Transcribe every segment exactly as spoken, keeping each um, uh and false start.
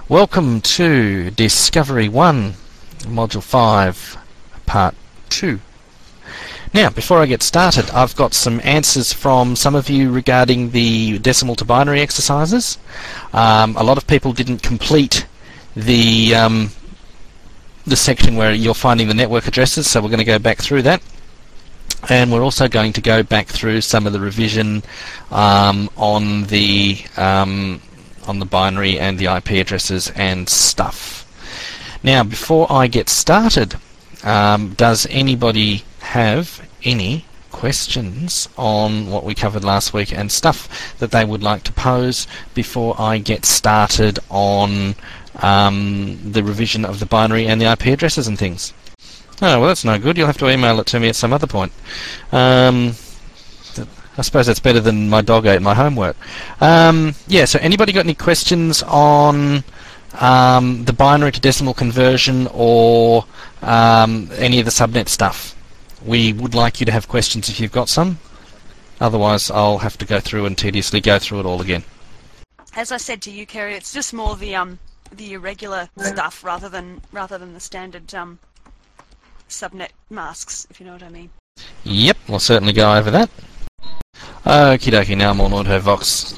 Welcome to Discovery one, Module five, Part two. Now, before I get started, I've got some answers from some of you regarding the decimal to binary exercises. Um, a lot of people didn't complete the, um, the section where you're finding the network addresses, so we're going to go back through that. And we're also going to go back through some of the revision um, on the um, on the binary and the I P addresses and stuff. Now, before I get started, um, does anybody have any questions on what we covered last week and stuff that they would like to pose before I get started on um, the revision of the binary and the I P addresses and things? Oh, well, that's no good. You'll have to email it to me at some other point. Um, I suppose that's better than my dog ate my homework. Um, yeah, so anybody got any questions on um, the binary to decimal conversion or um, any of the subnet stuff? We would like you to have questions if you've got some. Otherwise, I'll have to go through and tediously go through it all again. As I said to you, Kerry, it's just more the um, the irregular stuff rather than rather than the standard um, subnet masks, if you know what I mean. Yep, we'll certainly go over that. Okie dokie, now I'm on AutoVox.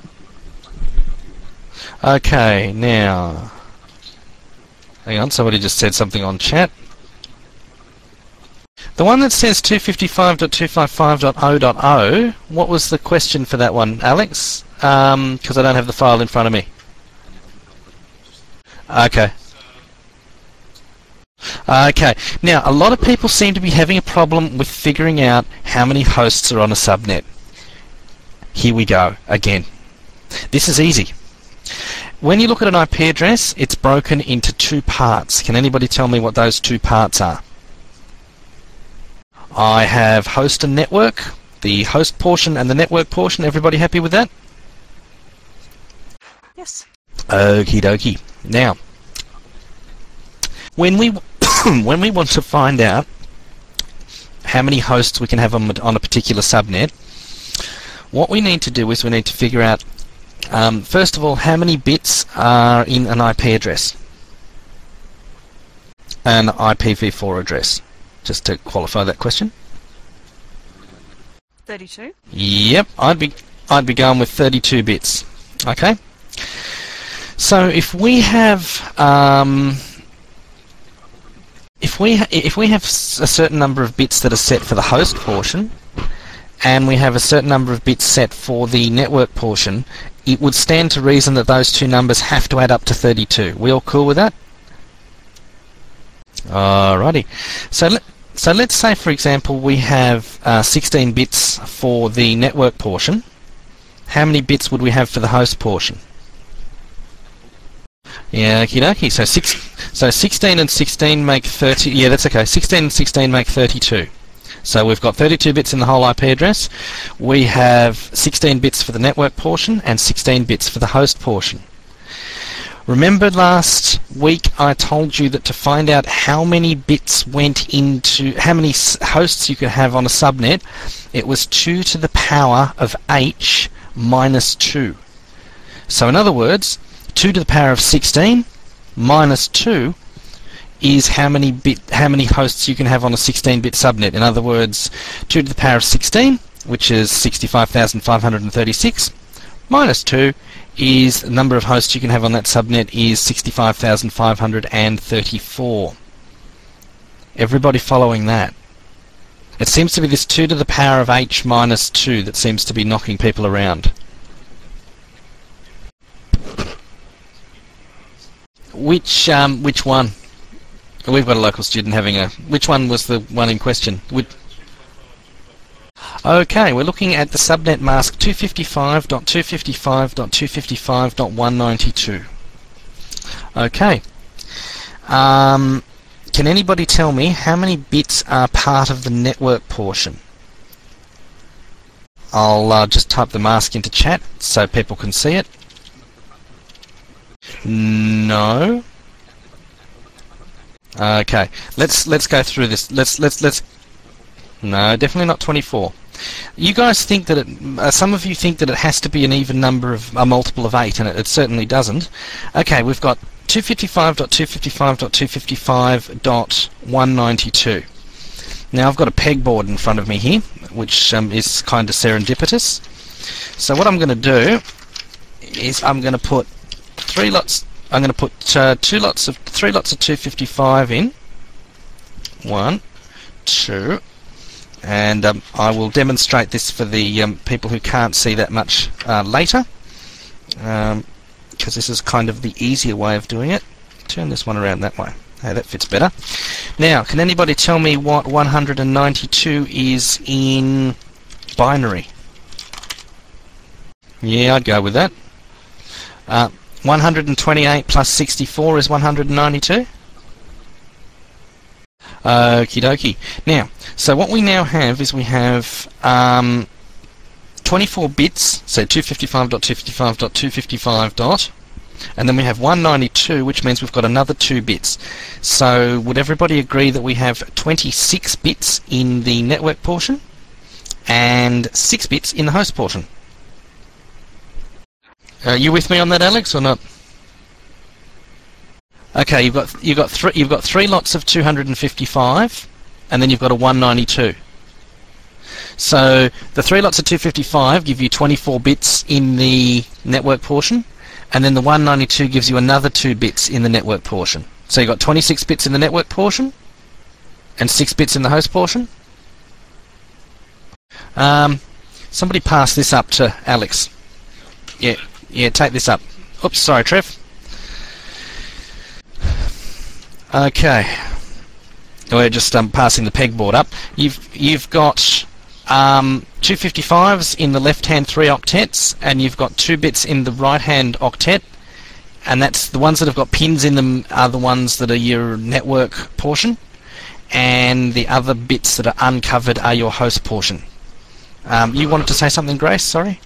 Okay, now... Hang on, somebody just said something on chat. The one that says two fifty-five dot two fifty-five dot zero dot zero, what was the question for that one, Alex? Um, because I don't have the file in front of me. Okay. Okay, now a lot of people seem to be having a problem with figuring out how many hosts are on a subnet. Here we go, again. This is easy. When you look at an I P address, it's broken into two parts. Can anybody tell me what those two parts are? I have host and network, the host portion and the network portion. Everybody happy with that? Yes. Okie dokie. Now, when we when we want to find out how many hosts we can have on, on a particular subnet, what we need to do is we need to figure out, um, first of all, how many bits are in an I P address, an I P v four address, just to qualify that question. thirty-two. Yep, I'd be I'd be going with thirty-two bits. Okay. So if we have um, if we ha if we have a certain number of bits that are set for the host portion, and we have a certain number of bits set for the network portion, it would stand to reason that those two numbers have to add up to thirty-two. We all cool with that? Alrighty. So let so let's say, for example, we have uh, sixteen bits for the network portion. How many bits would we have for the host portion? Yeah, okie dokie. So six, so sixteen and sixteen make thirty. Yeah, that's okay. sixteen and sixteen make thirty-two. So we've got thirty-two bits in the whole I P address. We have sixteen bits for the network portion and sixteen bits for the host portion. Remember last week I told you that to find out how many bits went into, how many hosts you could have on a subnet, it was two to the power of h minus two. So in other words, two to the power of sixteen minus two is how many bit how many hosts you can have on a sixteen bit subnet. In other words, two to the power of sixteen, which is sixty-five thousand five hundred thirty-six, minus two is the number of hosts you can have on that subnet is sixty-five thousand five hundred thirty-four. Everybody following that? It seems to be this two to the power of h minus two that seems to be knocking people around. Which um, which one? We've got a local student having a... Which one was the one in question? Which... Okay, we're looking at the subnet mask two fifty-five dot two fifty-five dot two fifty-five dot one ninety-two. Okay. Um, can anybody tell me how many bits are part of the network portion? I'll uh, just type the mask into chat so people can see it. No. Okay, let's let's go through this. Let's let's let's. No, definitely not twenty-four. You guys think that it, uh, some of you think that it has to be an even number of a multiple of eight, and it, it certainly doesn't. Okay, we've got two fifty-five dot two fifty-five dot two fifty-five dot one ninety-two. Now I've got a pegboard in front of me here, which um, is kind of serendipitous. So what I'm going to do is I'm going to put three lots. I'm going to put uh, two lots of three lots of two fifty-five in. One, two. And um, I will demonstrate this for the um, people who can't see that much uh, later, because um, this is kind of the easier way of doing it. Turn this one around that way. Hey, that fits better. Now, can anybody tell me what one hundred ninety-two is in binary? Yeah, I'd go with that. Uh, one hundred twenty-eight plus sixty-four is one hundred ninety-two? Okie dokie. Now, so what we now have is we have um, twenty-four bits, so two fifty-five dot two fifty-five dot two fifty-five dot, and then we have one ninety-two, which means we've got another two bits. So would everybody agree that we have twenty-six bits in the network portion and six bits in the host portion? Are you with me on that, Alex, or not? Okay, you've got you've got three you've got three lots of two hundred fifty-five, and then you've got a one ninety-two. So the three lots of two fifty-five give you twenty-four bits in the network portion, and then the one ninety-two gives you another two bits in the network portion. So you've got twenty-six bits in the network portion, and six bits in the host portion. Um, somebody pass this up to Alex. Yeah, yeah, take this up. Oops, sorry, Trev. Okay, we're just um, passing the pegboard up. You've you've got um, two fifty-fives in the left-hand three octets, and you've got two bits in the right-hand octet, and that's the ones that have got pins in them are the ones that are your network portion, and the other bits that are uncovered are your host portion. Um, you wanted to say something, Grace? Sorry.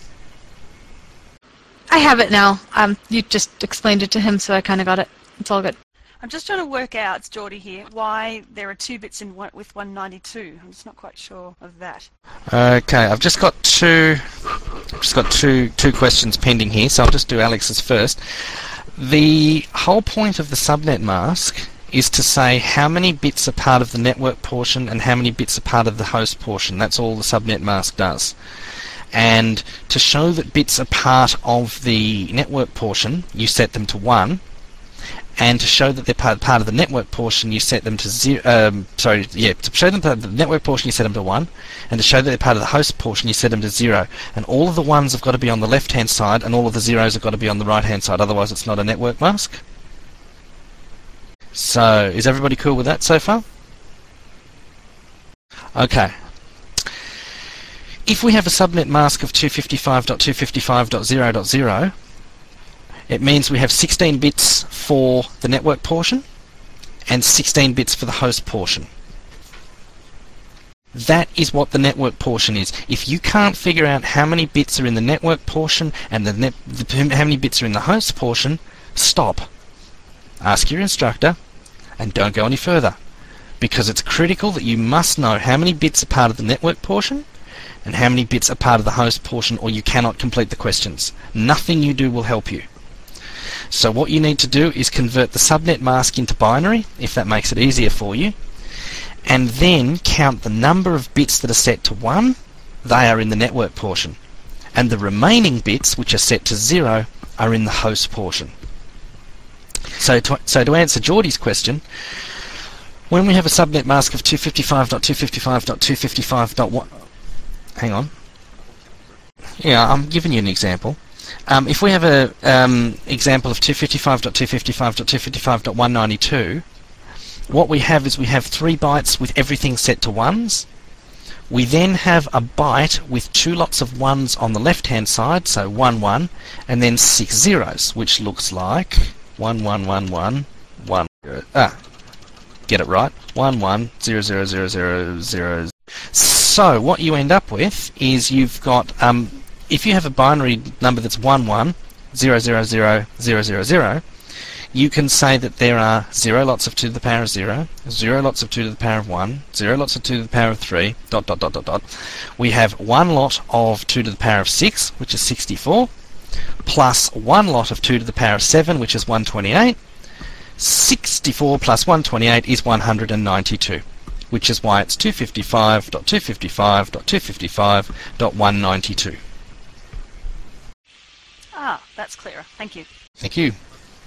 I have it now. Um, you just explained it to him, so I kind of got it. It's all good. I'm just trying to work out, it's Geordie here, why there are two bits in one, with one ninety-two. I'm just not quite sure of that. Okay, I've just got two. I've just got two two questions pending here, so I'll just do Alex's first. The whole point of the subnet mask is to say how many bits are part of the network portion and how many bits are part of the host portion. That's all the subnet mask does. And to show that bits are part of the network portion, you set them to one. And to show that they're part, part of the network portion, you set them to zero. Um, sorry, yeah, to show them part of the network portion, you set them to one, and to show that they're part of the host portion, you set them to zero. And all of the ones have got to be on the left-hand side, and all of the zeros have got to be on the right-hand side. Otherwise, it's not a network mask. So, is everybody cool with that so far? Okay. If we have a subnet mask of two fifty-five dot two fifty-five dot zero dot zero, it means we have sixteen bits for the network portion and sixteen bits for the host portion. That is what the network portion is. If you can't figure out how many bits are in the network portion and the, net, the how many bits are in the host portion, stop. Ask your instructor and don't go any further, because it's critical that you must know how many bits are part of the network portion and how many bits are part of the host portion, or you cannot complete the questions. Nothing you do will help you. So what you need to do is convert the subnet mask into binary, if that makes it easier for you, and then count the number of bits that are set to one. They are in the network portion, and the remaining bits, which are set to zero, are in the host portion. So to, so to answer Geordie's question, when we have a subnet mask of two fifty-five dot two fifty-five dot two fifty-five dot one, hang on, yeah, I'm giving you an example. Um, if we have an um, example of two fifty-five dot two fifty-five dot two fifty-five dot one ninety-two, what we have is we have three bytes with everything set to ones. We then have a byte with two lots of ones on the left-hand side, so one, one, and then six zeros, which looks like one, one, one, one, one, ah, get it right, one, one, zero, zero, zero, zero, zero. So what you end up with is you've got um, if you have a binary number that's one one zero zero zero zero zero zero, you can say that there are zero lots of two to the power of zero, zero lots of two to the power of one, zero lots of two to the power of three, dot, dot, dot, dot, dot. We have one lot of two to the power of six, which is sixty-four, plus one lot of two to the power of seven, which is one hundred twenty-eight. sixty-four plus one hundred twenty-eight is one hundred ninety-two, which is why it's two fifty-five dot two fifty-five dot two fifty-five dot one ninety-two. Ah, that's clearer. Thank you. Thank you.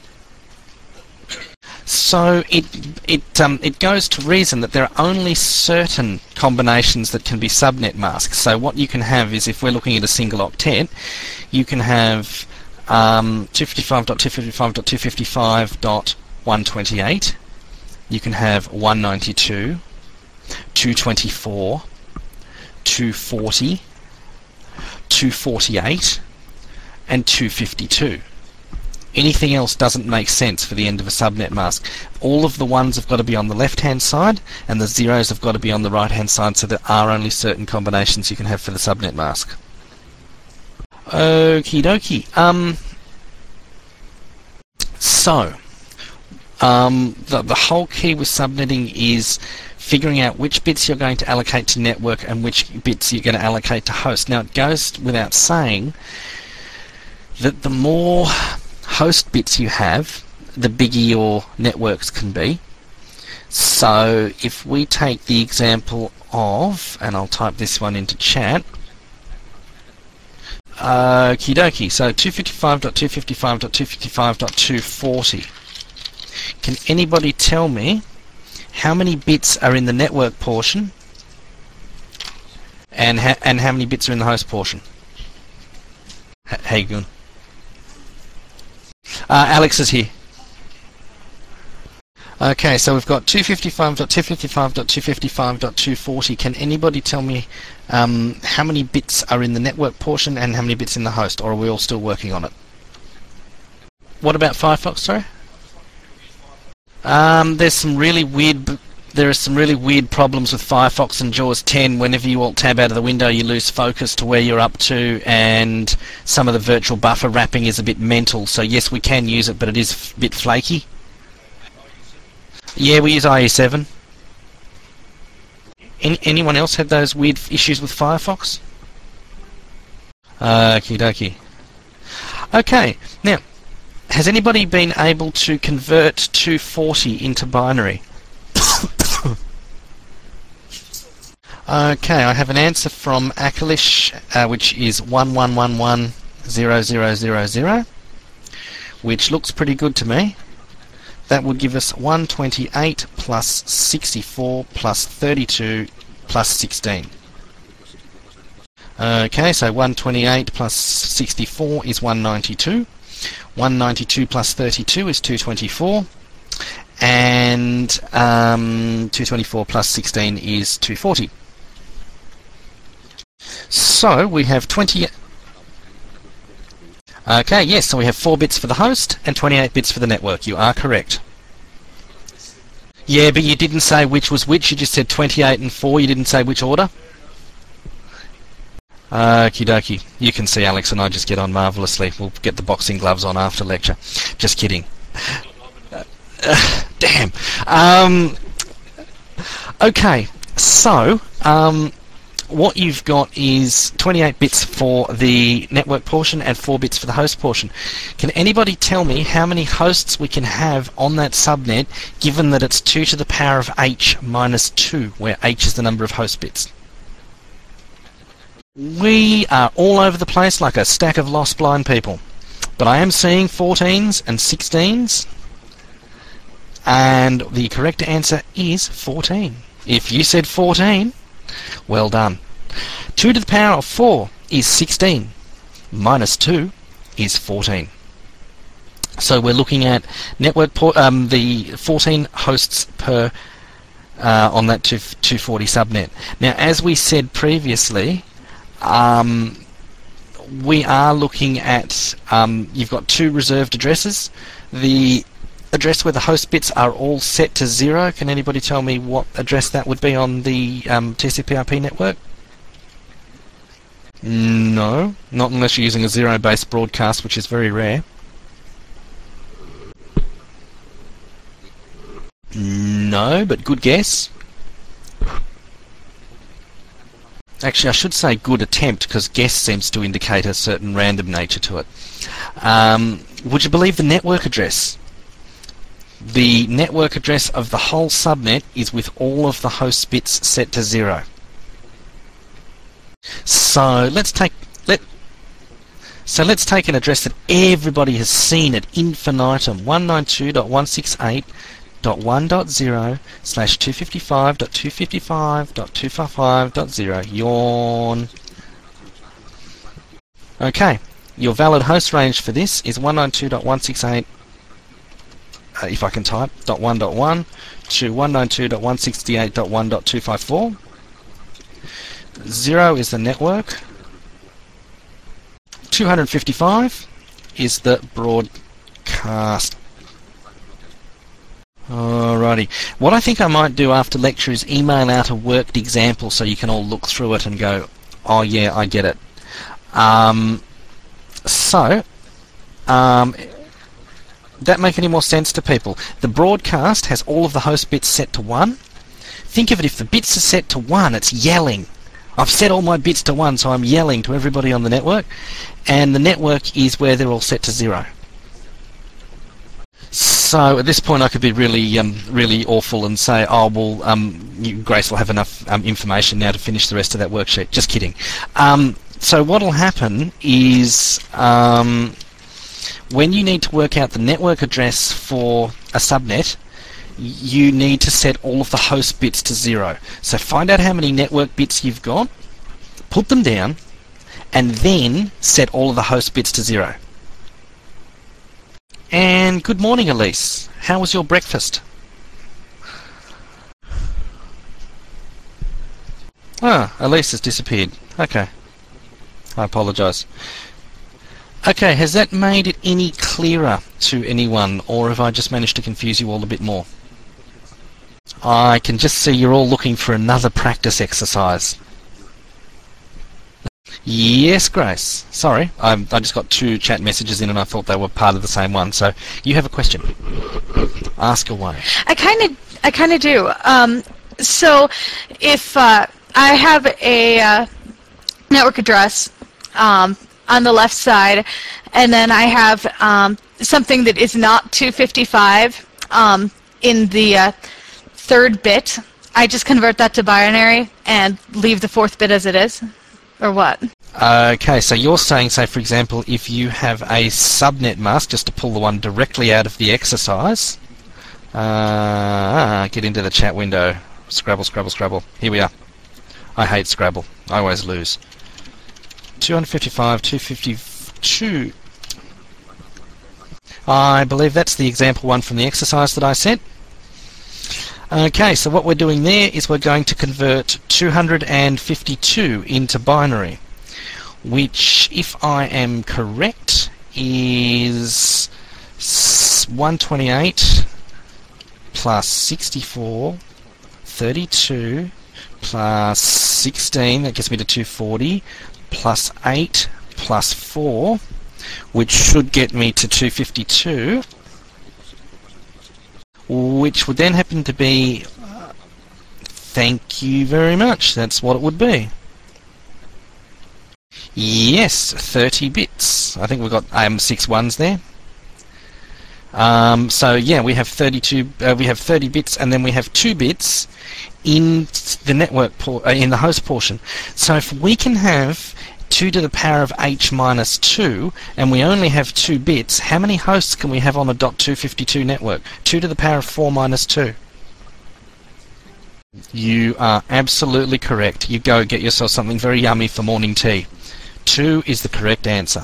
So it it um, it goes to reason that there are only certain combinations that can be subnet masked. So what you can have is, if we're looking at a single octet, you can have um, two fifty-five dot two fifty-five dot two fifty-five dot one twenty-eight. You can have one ninety-two, two twenty-four, two forty, two forty-eight, and two fifty-two. Anything else doesn't make sense for the end of a subnet mask. All of the ones have got to be on the left-hand side, and the zeros have got to be on the right-hand side, so there are only certain combinations you can have for the subnet mask. Okie dokie. Um, so, um, the, the whole key with subnetting is figuring out which bits you're going to allocate to network and which bits you're going to allocate to host. Now, it goes without saying that the more host bits you have, the bigger your networks can be. So if we take the example of, and I'll type this one into chat, okie dokie, so two fifty-five dot two fifty-five dot two fifty-five dot two forty. Can anybody tell me how many bits are in the network portion and, ha and how many bits are in the host portion? H hey, good. Uh, Alex is here. Okay, so we've got two fifty-five dot two fifty-five dot two fifty-five dot two forty. Can anybody tell me um, how many bits are in the network portion and how many bits in the host, or are we all still working on it? What about Firefox, sorry? Um, there's some really weird... There are some really weird problems with Firefox and JAWS ten. Whenever you alt-tab out of the window, you lose focus to where you're up to, and some of the virtual buffer wrapping is a bit mental. So yes, we can use it, but it is a bit flaky. Yeah, we use I E seven. Any, anyone else had those weird issues with Firefox? Okie dokie. Okay, now, has anybody been able to convert two forty into binary? Okay, I have an answer from Akalish, uh, which is one one one one zero zero zero zero, which looks pretty good to me. That would give us one hundred twenty-eight plus sixty-four plus thirty-two plus sixteen. Okay, so one hundred twenty-eight plus sixty-four is one hundred ninety-two. one hundred ninety-two plus thirty-two is two hundred twenty-four. And um, two hundred twenty-four plus sixteen is two hundred forty. So we have twenty... Okay, yes, so we have four bits for the host and twenty-eight bits for the network. You are correct. Yeah, but you didn't say which was which. You just said twenty-eight and four. You didn't say which order. Okie dokie. You can see Alex and I just get on marvellously. We'll get the boxing gloves on after lecture. Just kidding. Uh, uh, damn. Um, okay, so... Um, what you've got is twenty-eight bits for the network portion and four bits for the host portion. Can anybody tell me how many hosts we can have on that subnet, given that it's two to the power of h minus two, where h is the number of host bits? We are all over the place like a stack of lost blind people. But I am seeing fourteens and sixteens, and the correct answer is fourteen. If you said fourteen, well done. two to the power of four is sixteen. Minus two is fourteen. So we're looking at network port, um, the fourteen hosts per uh, on that two forty subnet. Now, as we said previously, um, we are looking at um, you've got two reserved addresses. The address where the host bits are all set to zero. Can anybody tell me what address that would be on the um, T C P I P network? No, not unless you're using a zero-based broadcast, which is very rare. No, but good guess. Actually, I should say good attempt, because guess seems to indicate a certain random nature to it. Um, would you believe the network address? The network address of the whole subnet is with all of the host bits set to zero. So let's take let so let's take an address that everybody has seen at infinitum: one ninety-two dot one sixty-eight dot one dot zero slash two fifty-five dot two fifty-five dot two fifty-five dot zero. Yawn. Okay, your valid host range for this is one ninety-two dot one sixty-eight, uh, if I can type, dot one dot one to one ninety-two dot one sixty-eight dot one dot two fifty-four. Zero is the network. two hundred fifty-five is the broadcast. Alrighty. What I think I might do after lecture is email out a worked example so you can all look through it and go, oh yeah, I get it. Um, so, um, that make any more sense to people? The broadcast has all of the host bits set to one. Think of it, if the bits are set to one, it's yelling. I've set all my bits to one, so I'm yelling to everybody on the network, and the network is where they're all set to zero. So at this point I could be really um, really awful and say, oh well, um, you, Grace will have enough um, information now to finish the rest of that worksheet. Just kidding. Um, so what will happen is um, when you need to work out the network address for a subnet, you need to set all of the host bits to zero. So find out how many network bits you've got, put them down, and then set all of the host bits to zero. And good morning, Elise. How was your breakfast? Ah, Elise has disappeared. Okay. I apologise. Okay, has that made it any clearer to anyone, or have I just managed to confuse you all a bit more? I can just see you're all looking for another practice exercise. Yes, Grace. Sorry, I, I just got two chat messages in and I thought they were part of the same one. So you have a question. Ask away. I kind of, I kind of do. Um, so, if uh, I have a uh, network address um, on the left side, and then I have um, something that is not two fifty-five um, in the uh, third bit, I just convert that to binary and leave the fourth bit as it is, or what? Okay, so you're saying, say for example, if you have a subnet mask, just to pull the one directly out of the exercise, uh, get into the chat window, Scrabble, Scrabble, Scrabble, here we are. I hate Scrabble, I always lose. two fifty-five, two fifty-two, I believe that's the example one from the exercise that I sent. Okay, so what we're doing there is we're going to convert two hundred fifty-two into binary, which, if I am correct, is one twenty-eight plus sixty-four, thirty-two plus sixteen, that gets me to two forty, plus eight plus four, which should get me to two fifty-two. Which would then happen to be, uh, thank you very much, that's what it would be. Yes, thirty bits. I think we've got um, six ones there. Um, so yeah, we have thirty-two. Uh, we have thirty bits, and then we have two bits in the network por uh, in the host portion. So if we can have two to the power of h minus two, and we only have two bits, how many hosts can we have on a dot two fifty-two network? two to the power of four minus two. You are absolutely correct. You go get yourself something very yummy for morning tea. two is the correct answer.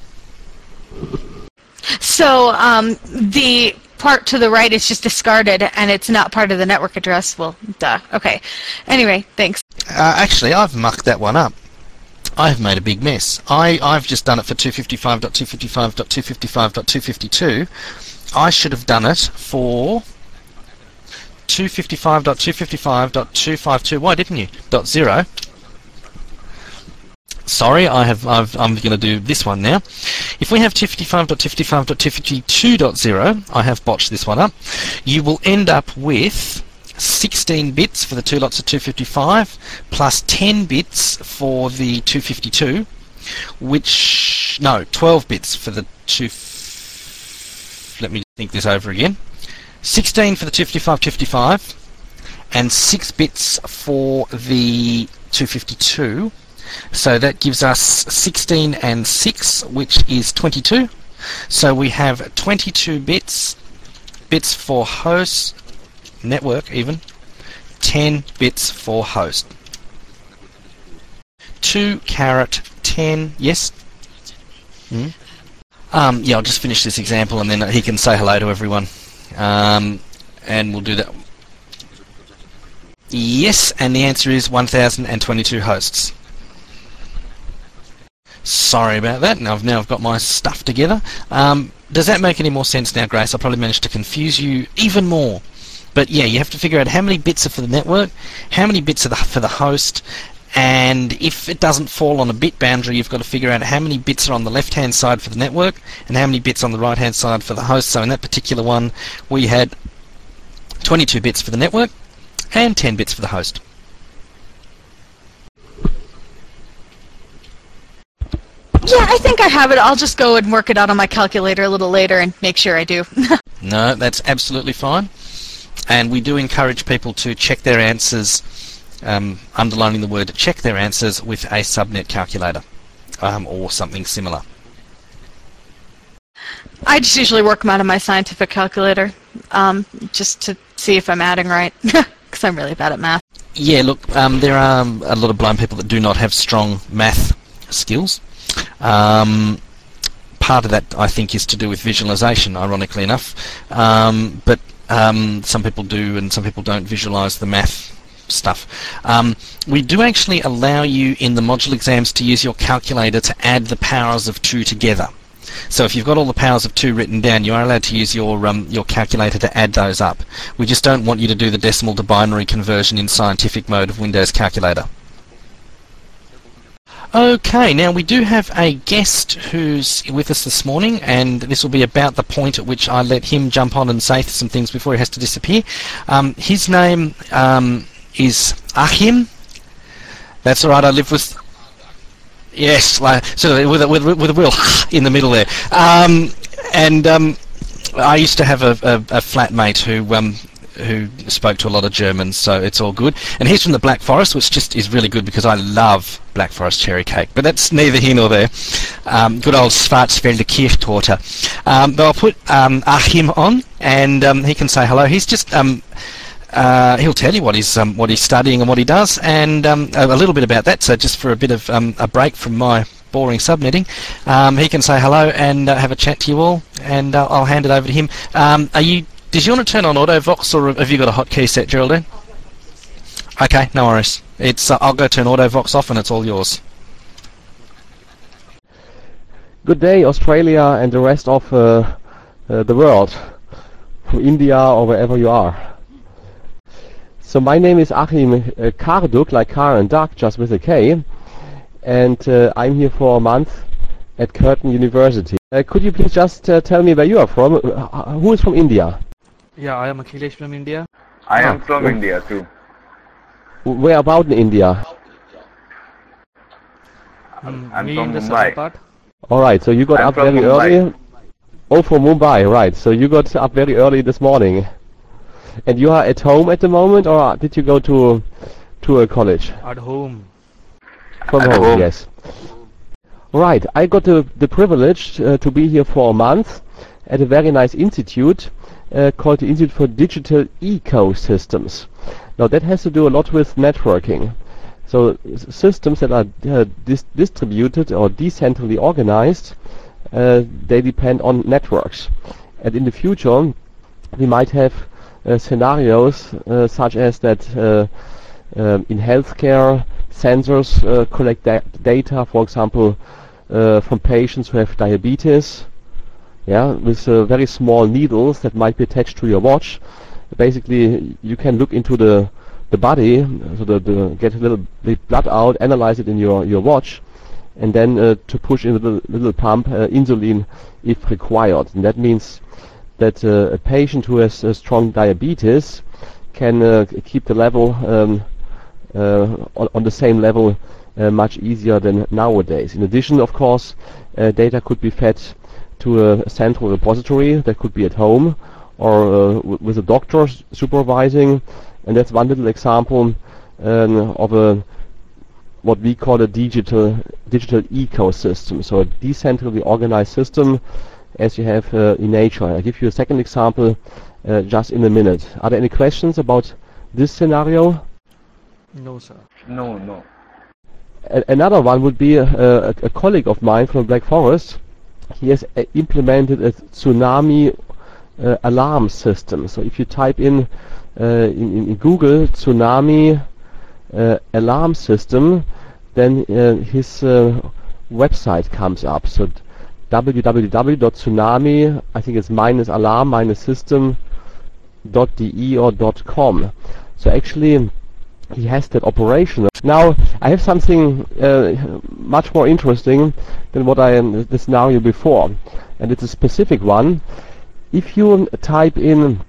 So um, the part to the right is just discarded, and it's not part of the network address. Well, duh. Okay. Anyway, thanks. Uh, actually, I've mucked that one up. I've made a big mess. I, I've just done it for two fifty-five dot two fifty-five dot two fifty-five dot two fifty-two. I should have done it for two fifty-five dot two fifty-five dot two fifty-two. Why didn't you? Dot zero. sorry, I have, I've, I'm going to do this one now. If we have two fifty-five dot two fifty-five dot two fifty-two dot zero, I have botched this one up, you will end up with sixteen bits for the two lots of two fifty-five plus ten bits for the two fifty-two, which, no, twelve bits for the two, f let me think this over again, sixteen for the two fifty-five two fifty-five and six bits for the two fifty-two, so that gives us sixteen and six, which is twenty-two. So we have twenty-two bits, bits for host, network even, ten bits for host. two caret ten, yes? Mm. Um, yeah, I'll just finish this example and then he can say hello to everyone. Um, and we'll do that. Yes, and the answer is one thousand twenty-two hosts. Sorry about that, and I've now got my stuff together. Um, does that make any more sense now, Grace? I probably managed to confuse you even more. But yeah, you have to figure out how many bits are for the network, how many bits are the, for the host, and if it doesn't fall on a bit boundary, you've got to figure out how many bits are on the left-hand side for the network and how many bits on the right-hand side for the host. So in that particular one, we had twenty-two bits for the network and ten bits for the host. Yeah, I think I have it. I'll just go and work it out on my calculator a little later and make sure I do. No, that's absolutely fine. And we do encourage people to check their answers, um, underlining the word check their answers with a subnet calculator um, or something similar. I just usually work them out on my scientific calculator, um, just to see if I'm adding right, because I'm really bad at math. Yeah, look, um, there are a lot of blind people that do not have strong math skills. Um, part of that, I think, is to do with visualization, ironically enough. Um, but um, some people do and some people don't visualize the math stuff. Um, we do actually allow you in the module exams to use your calculator to add the powers of two together. So if you've got all the powers of two written down, you are allowed to use your um, your calculator to add those up. We just don't want you to do the decimal to binary conversion in scientific mode of Windows Calculator. Okay, now we do have a guest who's with us this morning, and this will be about the point at which I let him jump on and say some things before he has to disappear. Um, his name um, is Achim. That's all right, I live with... Yes, like, so with a, with, with a real in the middle there. Um, and um, I used to have a, a, a flatmate who um, who spoke to a lot of Germans, so it's all good. And he's from the Black Forest, which just is really good because I love Black Forest cherry cake. But that's neither here nor there. Um, good old Schwarzwälder Kirschtorte. Um, but I'll put um, Achim on, and um, he can say hello. He's just... Um, Uh, he'll tell you what he's um, what he's studying and what he does, and um, a, a little bit about that. So just for a bit of um, a break from my boring subnetting, um, he can say hello and uh, have a chat to you all, and uh, I'll hand it over to him. Um, are you? Did you want to turn on AutoVox, or have you got a hotkey set, Geraldine? Okay, no worries. It's uh, I'll go turn AutoVox off, and it's all yours. Good day, Australia and the rest of uh, uh, the world, from India or wherever you are. So my name is Achim uh, Karduk, like car and duck, just with a K, and uh, I'm here for a month at Curtin University. Uh, could you please just uh, tell me where you are from? Uh, who is from India? Yeah, I am Akhilesh from India. I Ah, am from yeah. India too. Where about in India? Mm, I'm me from in the Mumbai. southern part. Alright, so you got I'm up from very Mumbai. early? Oh, from Mumbai, right. So you got up very early this morning. And you are at home at the moment, or did you go to to a college? At home. From At home, home. yes. Right, I got the, the privilege uh, to be here for a month at a very nice institute uh, called the Institute for Digital Ecosystems. Now that has to do a lot with networking. So s- systems that are uh, dis distributed or decentrally organized, uh, they depend on networks. And in the future, we might have uh, scenarios uh, such as that uh, um, in healthcare, sensors uh, collect da data, for example, uh, from patients who have diabetes, yeah, with uh, very small needles that might be attached to your watch. Basically, you can look into the the body, so the, the get a little bit blood out, analyze it in your your watch, and then uh, to push in a little, little pump uh, insulin if required. And that means that uh, a patient who has uh, strong diabetes can uh, keep the level um, uh, on, on the same level uh, much easier than nowadays. In addition, of course, uh, data could be fed to a central repository that could be at home or uh, w with a doctor supervising, and that's one little example um, of a what we call a digital digital ecosystem. So a decentrally organized system as you have uh, in nature. I'll give you a second example uh, just in a minute. Are there any questions about this scenario? No, sir. No, no. A another one would be a, a, a colleague of mine from Black Forest. He has uh, implemented a tsunami uh, alarm system. So if you type in, uh, in, in Google tsunami uh, alarm system, then uh, his uh, website comes up. So w w w dot tsunami, I think it's minus alarm minus system dot d e or .com. So actually he has that operational. Now I have something uh, much more interesting than what I am the scenario before, and it's a specific one. If you type in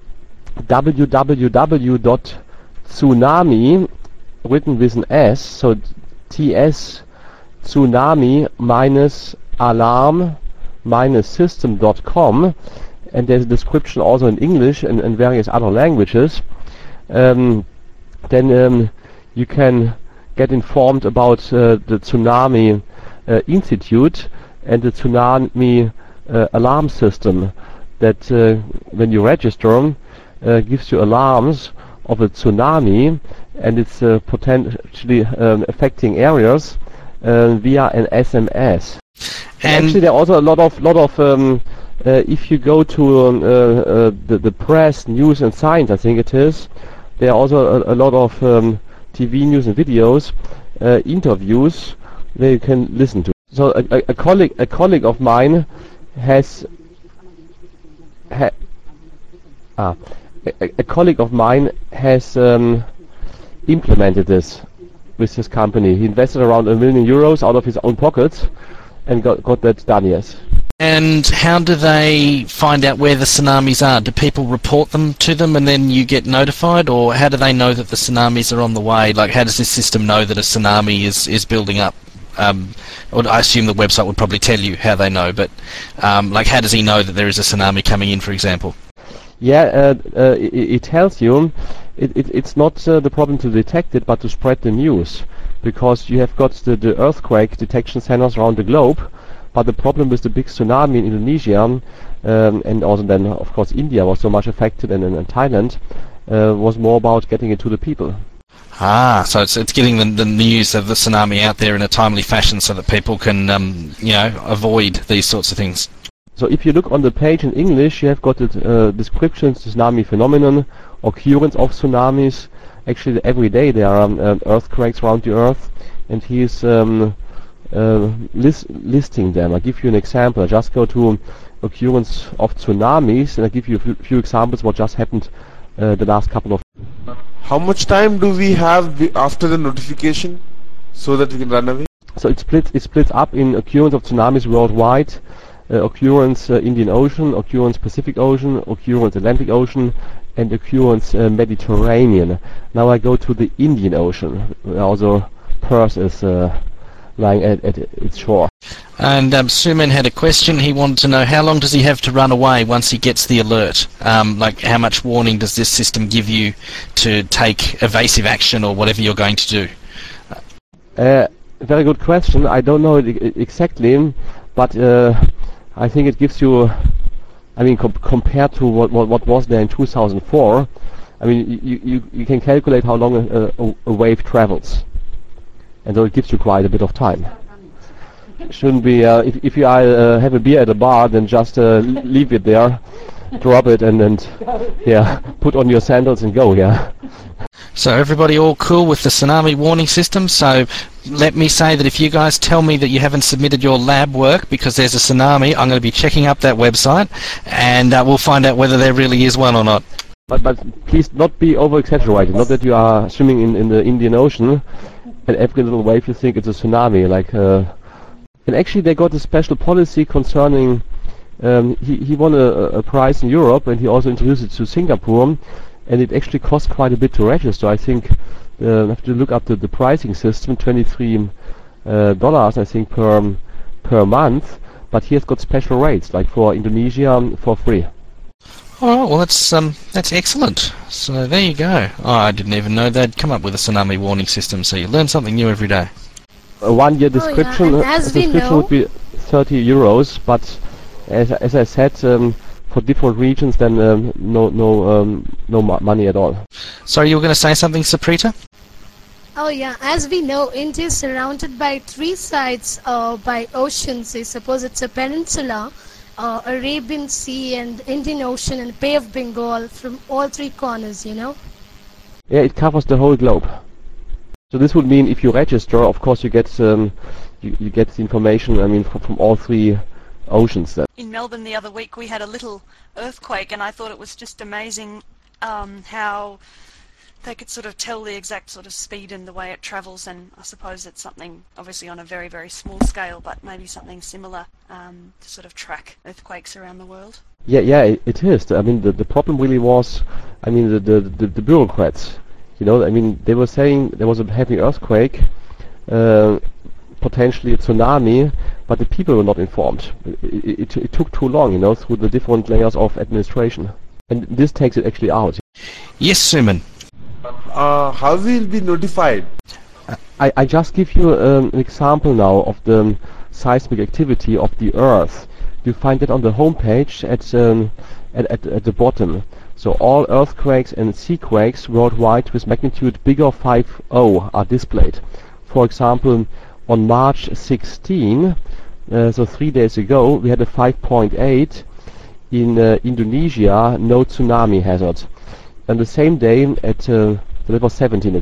w w w dot tsunami written with an S, so T S tsunami minus alarm minus system dot com, and there's a description also in English and, and various other languages, um, then um, you can get informed about uh, the Tsunami uh, Institute and the Tsunami uh, alarm system that uh, when you register uh, gives you alarms of a tsunami, and it's uh, potentially um, affecting areas uh, via an S M S. And actually there are also a lot of lot of um, uh, if you go to um, uh, uh, the, the press, news and science, I think it is, there are also a, a lot of um, T V news and videos, uh, interviews where you can listen to. So a, a, a colleague a colleague of mine has ha ah, a, a colleague of mine has um, implemented this with his company. He invested around a million euros out of his own pockets and got got that done. Yes. And how do they find out where the tsunamis are? Do people report them to them and then you get notified, or how do they know that the tsunamis are on the way? Like, how does this system know that a tsunami is, is building up? Um, or I assume the website would probably tell you how they know, but um, like, how does he know that there is a tsunami coming in, for example? Yeah, uh, uh, it, it tells you. It, it, it's not uh, the problem to detect it, but to spread the news, because you have got the, the earthquake detection centers around the globe. But the problem with the big tsunami in Indonesia, um, and also then of course India was so much affected, and, and, and Thailand, uh, was more about getting it to the people. Ah, so it's it's getting the, the news of the tsunami out there in a timely fashion so that people can, um, you know, avoid these sorts of things. So if you look on the page in English, you have got the uh, descriptions, tsunami phenomenon, occurrence of tsunamis. Actually, every day there are um, uh, earthquakes around the earth, and he is um, uh, list listing them. I'll give you an example. I just go to occurrence of tsunamis, and I'll give you a few, few examples what just happened uh, the last couple of. How much time do we have be after the notification so that we can run away? So it splits it splits up in occurrence of tsunamis worldwide, uh, occurrence uh, Indian Ocean, occurrence Pacific Ocean, occurrence Atlantic Ocean, and occurrence uh, Mediterranean. Now I go to the Indian Ocean. Also, Perth is uh, lying at, at its shore. And um, Suman had a question. He wanted to know, how long does he have to run away once he gets the alert? Um, like, how much warning does this system give you to take evasive action or whatever you're going to do? Uh, very good question. I don't know it e exactly, but uh, I think it gives you, I mean, com compared to what, what what was there in two thousand four, I mean, you you, you can calculate how long a, a, a wave travels, and so it gives you quite a bit of time. Shouldn't be, uh, if, if you uh, have a beer at a bar, then just uh, leave it there, drop it, and then, yeah, put on your sandals and go, yeah. So everybody all cool with the tsunami warning system? So let me say that if you guys tell me that you haven't submitted your lab work because there's a tsunami, I'm going to be checking up that website, and uh, we'll find out whether there really is one or not. But, but please not be over-exaggerated, not that you are swimming in, in the Indian Ocean, and every little wave you think it's a tsunami, like... Uh, And actually they got a special policy concerning, um, he, he won a, a prize in Europe, and he also introduced it to Singapore, and it actually cost quite a bit to register. I think uh, I have to look up the, the pricing system, twenty-three uh, dollars I think per, per month, but he has got special rates, like for Indonesia, for free. All right, well that's um that's excellent. So there you go. Oh, I didn't even know they'd come up with a tsunami warning system. So you learn something new every day. A one-year Oh, yeah, description, and uh, as we subscription know- would be thirty euros, but as as I said, um, for different regions, then um, no no um, no mo- money at all. Sorry, you were going to say something, Saprita? Oh yeah, as we know, India is surrounded by three sides uh, by oceans. Say suppose it's a peninsula, uh, Arabian Sea and Indian Ocean and Bay of Bengal from all three corners, you know. Yeah, it covers the whole globe. So this would mean if you register, of course you get um, you, you get the information. I mean, from, from all three oceans. Then. In Melbourne the other week we had a little earthquake, and I thought it was just amazing um, how they could sort of tell the exact sort of speed and the way it travels, and I suppose it's something obviously on a very, very small scale, but maybe something similar um, to sort of track earthquakes around the world. Yeah, yeah, it, it is. I mean, the the problem really was, I mean, the the the, the bureaucrats. You know, I mean, they were saying there was a heavy earthquake, uh, potentially a tsunami, but the people were not informed. It, it, it took too long, you know, through the different layers of administration. And this takes it actually out. Yes, Suman. Uh, how will be notified? I, I just give you um, an example now of the seismic activity of the Earth. You find it on the homepage at, um, at, at, at the bottom. So all earthquakes and seaquakes worldwide with magnitude bigger five oh are displayed. For example, on March sixteenth, uh, so three days ago, we had a five point eight in uh, Indonesia, no tsunami hazard. And the same day at uh, that was seventeen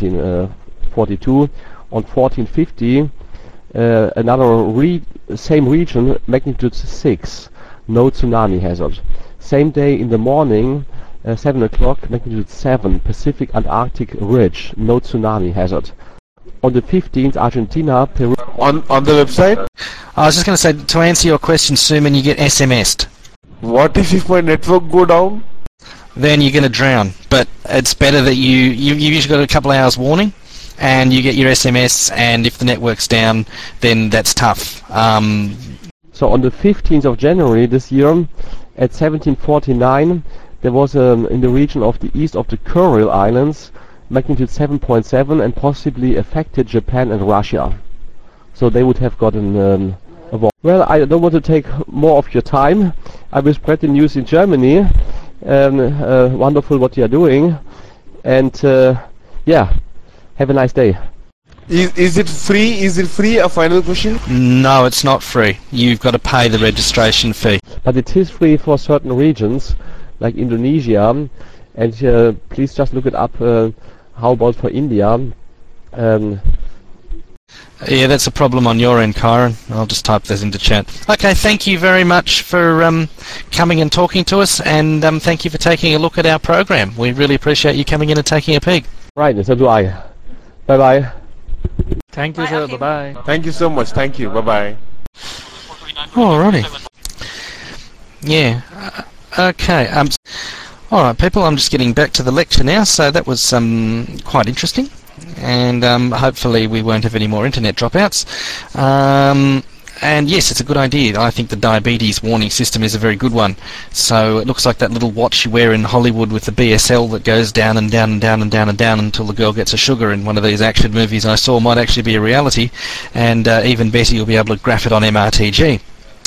forty-two, on fourteen fifty, uh, another re same region, magnitude six, no tsunami hazard. Same day in the morning, uh, seven o'clock, magnitude seven, Pacific Antarctic Ridge, no tsunami hazard. On the fifteenth, Argentina, Peru. On on the website? I was just going to say, to answer your question, Suman, you get S M S'd. What if if my network go down? Then you're going to drown. But it's better that you, you, you've usually got a couple hours warning, and you get your S M S, and if the network's down, then that's tough. Um, So on the fifteenth of January this year, at seventeen forty-nine, there was um, in the region of the east of the Kuril Islands, magnitude seven point seven, and possibly affected Japan and Russia. So they would have gotten um, a war. Well, I don't want to take more of your time. I will spread the news in Germany. Um, uh, wonderful what you are doing, and uh, yeah, have a nice day. Is is it free? Is it free? A final question. no, it's not free. You've got to pay the registration fee. But it is free for certain regions, like Indonesia, and uh, please just look it up. Uh, how about for India? Um, Yeah, that's a problem on your end, Kyron. I'll just type this into chat. Okay, thank you very much for um, coming and talking to us, and um, thank you for taking a look at our program. We really appreciate you coming in and taking a peek. right, and so do I. Bye bye. Thank you, Bye, sir. Achim. Bye bye. Thank you so much. Thank you. Bye bye. Alrighty. Yeah. Uh, okay. Um. All right, people. I'm just getting back to the lecture now. So that was um quite interesting, and um, hopefully we won't have any more internet dropouts. Um. And yes, it's a good idea. I think the diabetes warning system is a very good one. So it looks like that little watch you wear in Hollywood with the B S L that goes down and down and down and down and down until the girl gets a sugar in one of these action movies I saw might actually be a reality. And uh, even better, you'll be able to graph it on M R T G.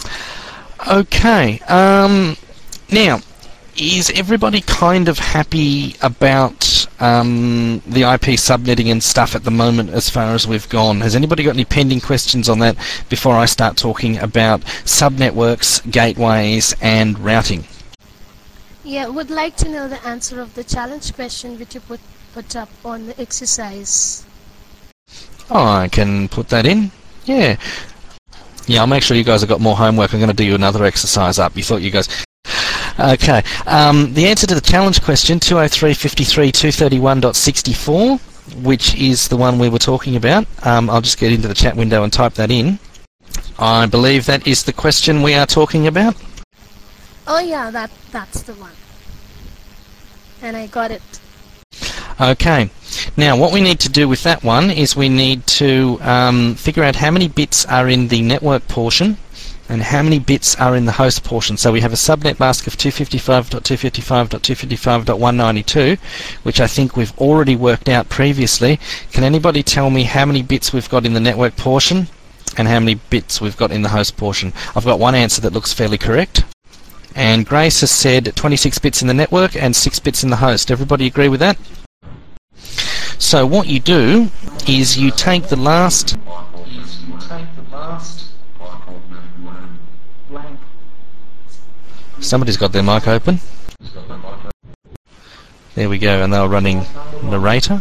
Okay. Um, now, is everybody kind of happy about um, the I P subnetting and stuff at the moment as far as we've gone? Has anybody got any pending questions on that before I start talking about subnetworks, gateways and routing? Yeah, would like to know the answer of the challenge question which you put put up on the exercise. Oh, I can put that in. Yeah. Yeah, I'll make sure you guys have got more homework. I'm going to do you another exercise up. You thought you guys... Okay, um, the answer to the challenge question, two oh three fifty-three two thirty-one dot sixty-four, which is the one we were talking about. Um, I'll just get into the chat window and type that in. I believe that is the question we are talking about. Oh yeah, that that's the one. And I got it. Okay. Now, what we need to do with that one is we need to um, figure out how many bits are in the network portion and how many bits are in the host portion. So we have a subnet mask of two fifty-five dot two fifty-five dot two fifty-five dot one ninety-two, which I think we've already worked out previously. Can anybody tell me how many bits we've got in the network portion and how many bits we've got in the host portion? I've got one answer that looks fairly correct. And Grace has said twenty-six bits in the network and six bits in the host. Everybody agree with that? So what you do is you take the last Somebody's got their mic open. There we go, and they were running narrator.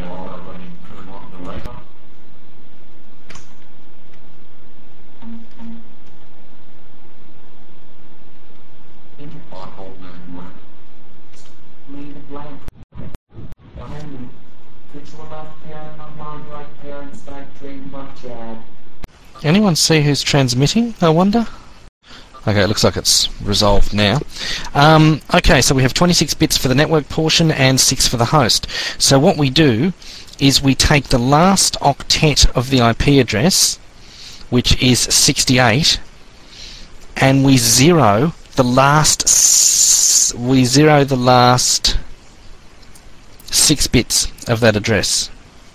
Anyone see who's transmitting, I wonder? Okay, it looks like it's resolved now. Um, okay, so we have twenty-six bits for the network portion and six for the host. So what we do is we take the last octet of the I P address, which is sixty-eight, and we zero the last s we zero the last six bits of that address.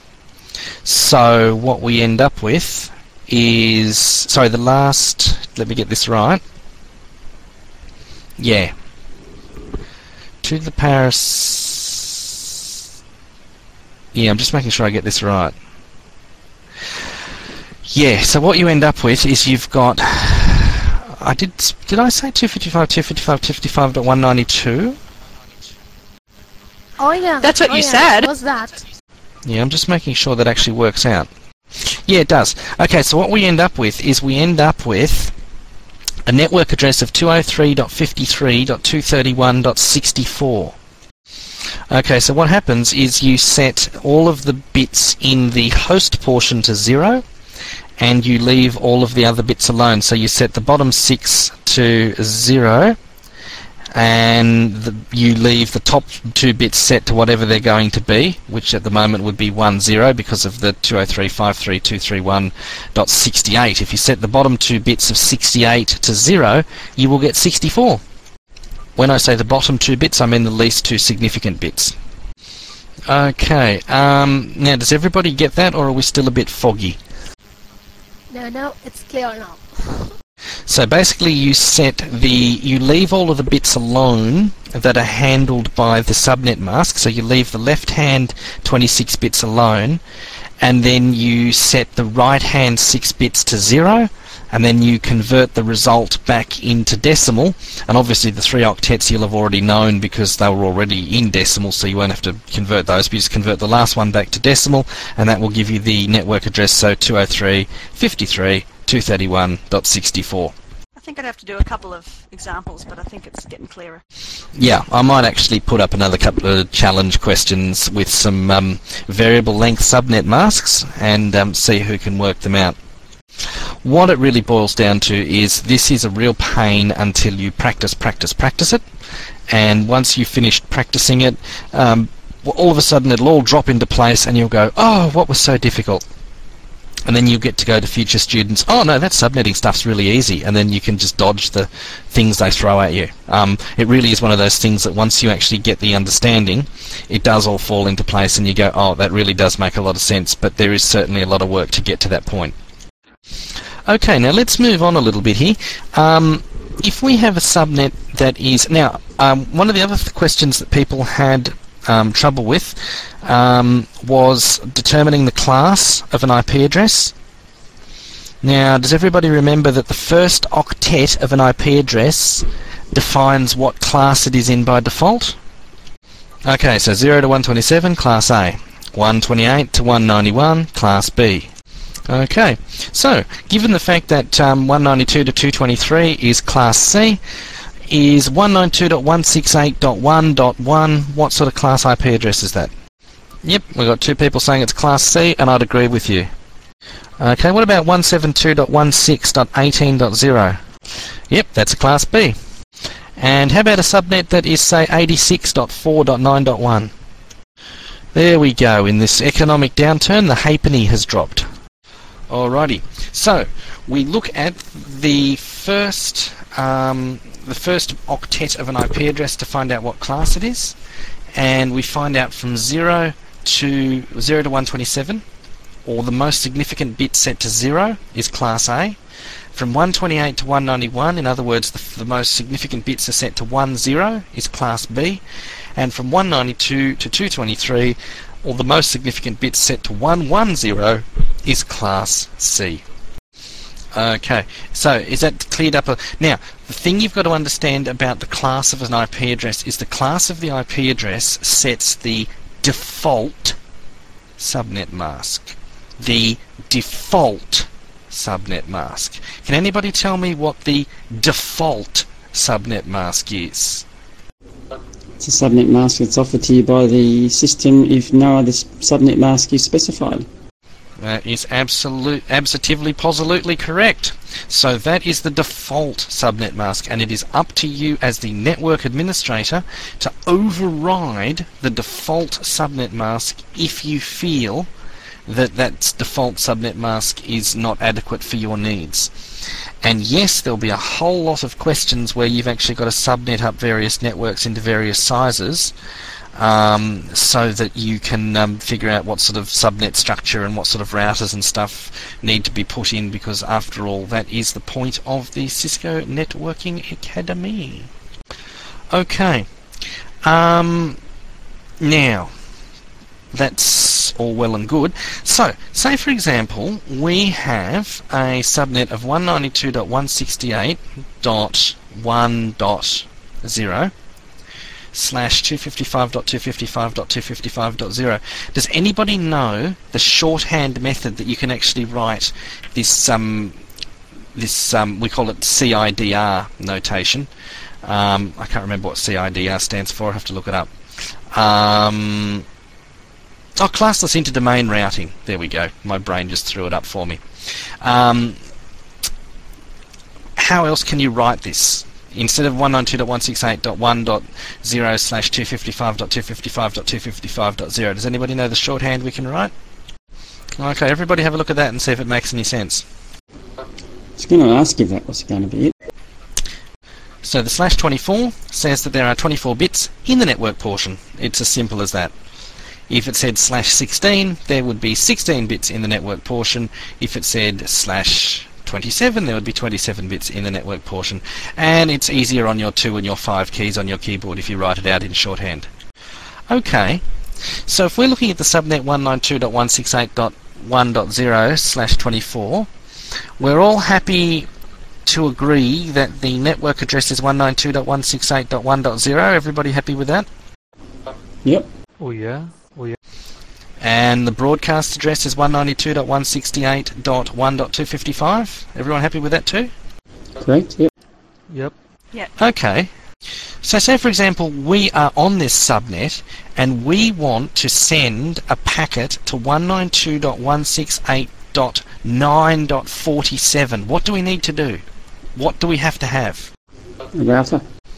So what we end up with is, sorry, the last, let me get this right. Yeah. To the power, s yeah, I'm just making sure I get this right. Yeah, so what you end up with is you've got, I did, did I say two fifty-five, two fifty-five, two fifty-five dot one ninety-two? Oh yeah. That's what oh, you yeah. said. What was that? Yeah, I'm just making sure that actually works out. Yeah, it does. Okay, so what we end up with is we end up with a network address of two oh three dot fifty-three dot two thirty-one dot sixty-four. Okay, so what happens is you set all of the bits in the host portion to zero, and you leave all of the other bits alone. So you set the bottom six to zero, and the, you leave the top two bits set to whatever they're going to be, which at the moment would be one zero because of the two oh three dot fifty-three dot two thirty-one dot sixty-eight. If you set the bottom two bits of sixty-eight to zero, you will get sixty-four. When I say the bottom two bits, I mean the least two significant bits. Okay, um, now does everybody get that, or are we still a bit foggy? No, no, it's clear now. So basically you set the, you leave all of the bits alone that are handled by the subnet mask, so you leave the left hand twenty-six bits alone, and then you set the right hand six bits to zero, and then you convert the result back into decimal, and obviously the three octets you'll have already known because they were already in decimal, so you won't have to convert those, but you just convert the last one back to decimal, and that will give you the network address, so two oh three dot fifty-three dot two thirty-one dot sixty-four. I think I'd have to do a couple of examples, but I think it's getting clearer. Yeah, I might actually put up another couple of challenge questions with some um, variable length subnet masks and um, see who can work them out. What it really boils down to is this is a real pain until you practice, practice, practice it, and once you've finished practicing it, um, all of a sudden it'll all drop into place and you'll go, oh, what was so difficult? And then you get to go to future students, oh no, that subnetting stuff's really easy, and then you can just dodge the things they throw at you. Um, it really is one of those things that once you actually get the understanding, it does all fall into place and you go, oh, that really does make a lot of sense, but there is certainly a lot of work to get to that point. Okay, now let's move on a little bit here. Um, if we have a subnet that is... Now, um, one of the other th questions that people had um, trouble with um, was determining the class of an I P address. Now, does everybody remember that the first octet of an I P address defines what class it is in by default? Okay, so zero to one twenty-seven, class A. one twenty-eight to one ninety-one, class B. Okay, so given the fact that um, one ninety-two to two twenty-three is class C, is one ninety-two dot one sixty-eight dot one dot one, what sort of class I P address is that? Yep, we've got two people saying it's class C, and I'd agree with you. Okay, what about one seventy-two dot sixteen dot eighteen dot zero? Yep, that's a Class B. And how about a subnet that is, say, eighty-six dot four dot nine dot one? There we go. In this economic downturn, the halfpenny has dropped. Alrighty. So we look at the first um, the first octet of an I P address to find out what class it is, and we find out from zero to zero to one twenty-seven, or the most significant bit set to zero is Class A. From one twenty-eight to one ninety-one, in other words, the, the most significant bits are set to one zero, is Class B. And from one ninety-two to two twenty-three, or the most significant bits set to one ten, is Class C. Okay, so is that cleared up? Now, the thing you've got to understand about the class of an I P address is the class of the I P address sets the default subnet mask. The default subnet mask. Can anybody tell me what the default subnet mask is? It's a subnet mask that's offered to you by the system if no other subnet mask is specified. That is absolute, absolutely, positively correct. So that is the default subnet mask, and it is up to you as the network administrator to override the default subnet mask if you feel that that default subnet mask is not adequate for your needs. And yes, there'll be a whole lot of questions where you've actually got to subnet up various networks into various sizes, um, so that you can um, figure out what sort of subnet structure and what sort of routers and stuff need to be put in, because after all, that is the point of the Cisco Networking Academy. Okay. Um, now, that's all well and good. So, say for example, we have a subnet of one ninety-two dot one sixty-eight dot one dot zero slash two fifty-five dot two fifty-five dot two fifty-five dot zero. Does anybody know the shorthand method that you can actually write this, um, this um, we call it C I D R notation? Um, I can't remember what C I D R stands for, I have to look it up. Um... Oh, classless interdomain routing. There we go. My brain just threw it up for me. Um, how else can you write this? Instead of one ninety-two dot one sixty-eight dot one dot zero slash two fifty-five dot two fifty-five dot two fifty-five dot zero, does anybody know the shorthand we can write? Okay, everybody have a look at that and see if it makes any sense. I was going to ask if that was going to be it. So the slash twenty-four says that there are twenty-four bits in the network portion. It's as simple as that. If it said slash sixteen, there would be sixteen bits in the network portion. If it said slash twenty-seven, there would be twenty-seven bits in the network portion. And it's easier on your two and your five keys on your keyboard if you write it out in shorthand. Okay, so if we're looking at the subnet one ninety-two dot one sixty-eight dot one dot zero slash twenty-four, we're all happy to agree that the network address is one ninety-two dot one sixty-eight dot one dot zero. Everybody happy with that? Yep. Oh yeah. Oh yeah. And the broadcast address is one ninety-two dot one sixty-eight dot one dot two fifty-five. Everyone happy with that too? Correct, yep. Yep. Yeah. Okay. So say for example we are on this subnet and we want to send a packet to one ninety-two dot one sixty-eight dot nine dot forty-seven. What do we need to do? What do we have to have? A router.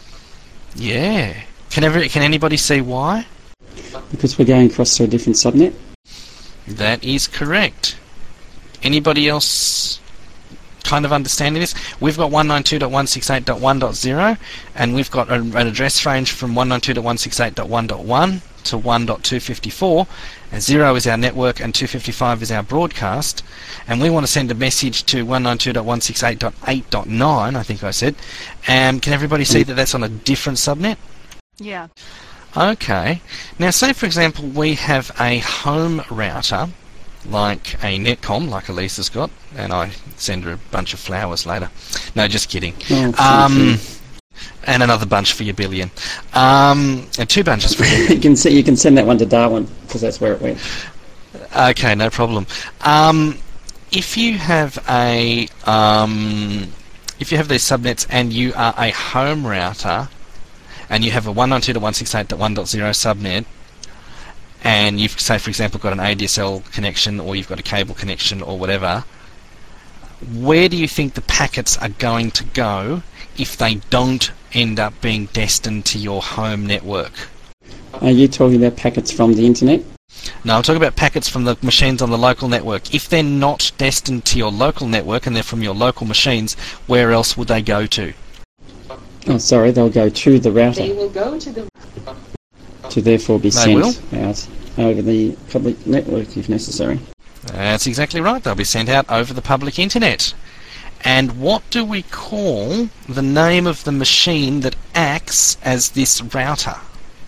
Yeah. Can ever, can anybody see why? Because we're going across to a different subnet. That is correct. Anybody else kind of understanding this? We've got one ninety-two dot one sixty-eight dot one dot zero and we've got a, an address range from one ninety-two dot one sixty-eight dot one dot one to one dot two fifty-four, and zero is our network and two fifty-five is our broadcast, and we want to send a message to one ninety-two dot one sixty-eight dot eight dot nine, I think I said. And can everybody see that that's on a different subnet? Yeah. Okay. Now say for example we have a home router like a Netcom, like Elisa's got, and I send her a bunch of flowers later. No, just kidding. Oh, um, and another bunch for your billion. Um, and two bunches for your you can see, you can send that one to Darwin because that's where it went. Okay, no problem. Um, if you have a um, if you have these subnets and you are a home router and you have a one ninety-two dot one sixty-eight dot one dot zero subnet and you've, say for example, got an A D S L connection or you've got a cable connection or whatever, where do you think the packets are going to go if they don't end up being destined to your home network? Are you talking about packets from the internet? No, I'm talking about packets from the machines on the local network. If they're not destined to your local network and they're from your local machines, where else would they go to? Oh, sorry, they'll go to the router. They will go to the... To therefore be They sent out over the public network if necessary. That's exactly right. They'll be sent out over the public internet. And what do we call the name of the machine that acts as this router?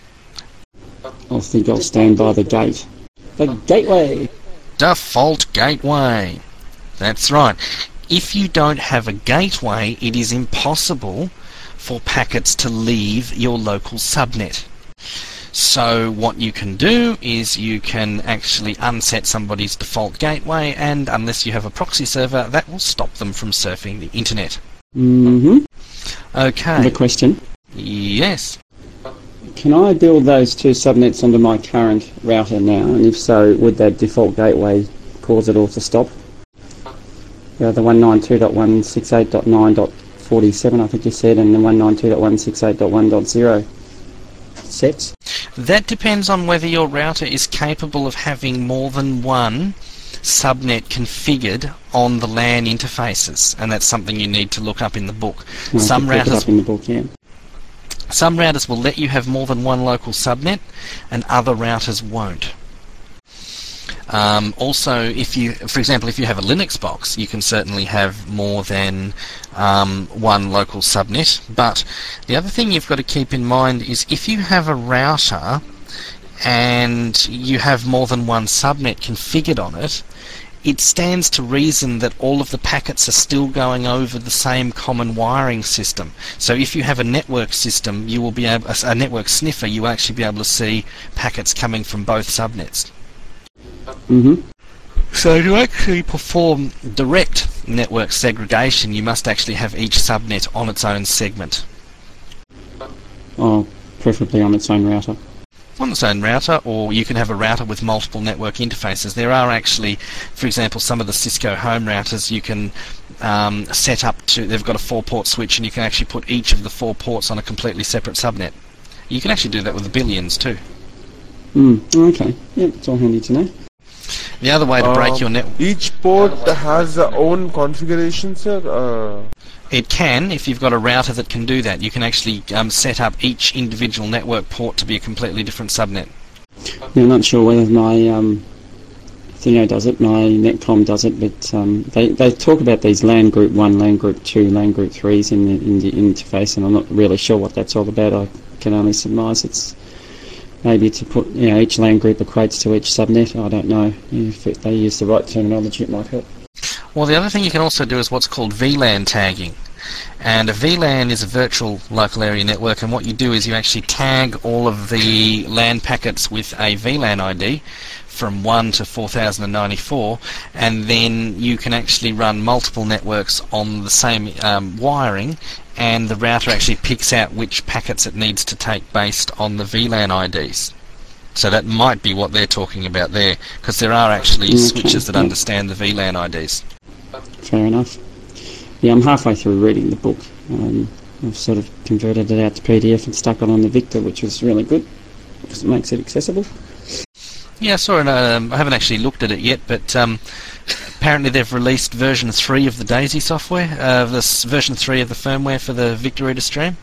I think I'll stand by the gate. The gateway! Default gateway. That's right. If you don't have a gateway, it is impossible for packets to leave your local subnet. So what you can do is you can actually unset somebody's default gateway, and unless you have a proxy server, that will stop them from surfing the internet. Mm-hmm. Okay. I have a question. Yes. Can I build those two subnets onto my current router now? And if so, would that default gateway cause it all to stop? Yeah, the one ninety-two dot one sixty-eight dot nine dot forty-seven, I think you said, and the one ninety-two dot one sixty-eight dot one dot zero sets? That depends on whether your router is capable of having more than one subnet configured on the LAN interfaces, and that's something you need to look up in the book. Well, Some I could look it routers up in the book, yeah. Some routers will let you have more than one local subnet, and other routers won't. Um, also, if you, for example, if you have a Linux box, you can certainly have more than um, one local subnet. But the other thing you've got to keep in mind is if you have a router and you have more than one subnet configured on it, it stands to reason that all of the packets are still going over the same common wiring system. So if you have a network system, you will be able, a network sniffer, you will actually be able to see packets coming from both subnets. Mm-hmm. So to actually perform direct network segregation, you must actually have each subnet on its own segment. Oh, preferably on its own router. On its own router, or you can have a router with multiple network interfaces. There are actually, for example, some of the Cisco home routers you can um, set up to, they've got a four port switch and you can actually put each of the four ports on a completely separate subnet. You can actually do that with the Billions too. Mm, okay. Yeah, it's all handy to know. The other way to break Um, your network... Each port has its own configuration, sir? Uh, It can, if you've got a router that can do that. You can actually um, set up each individual network port to be a completely different subnet. Yeah, I'm not sure whether my um, Thingo does it, my Netcom does it, but um, they, they talk about these LAN Group one, LAN Group two, LAN Group threes in the, in the interface, and I'm not really sure what that's all about. I can only surmise it's maybe to put, you know, each LAN group equates to each subnet. I don't know. If it, they use the right terminology, it might help. Well, the other thing you can also do is what's called V LAN tagging. And a V LAN is a virtual local area network, and what you do is you actually tag all of the LAN packets with a V LAN I D from one to four thousand ninety-four, and then you can actually run multiple networks on the same um, wiring, and the router actually picks out which packets it needs to take based on the V LAN I Ds. So that might be what they're talking about there, because there are actually Okay, switches that yep. understand the V LAN I Ds. Fair enough. Yeah, I'm halfway through reading the book. Um, I've sort of converted it out to P D F and stuck it on the Victor, which was really good, because it makes it accessible. Yeah, I saw it. Um, I haven't actually looked at it yet, but um, apparently they've released version three of the DAISY software, uh, this version three of the firmware for the Victor Reader Stream.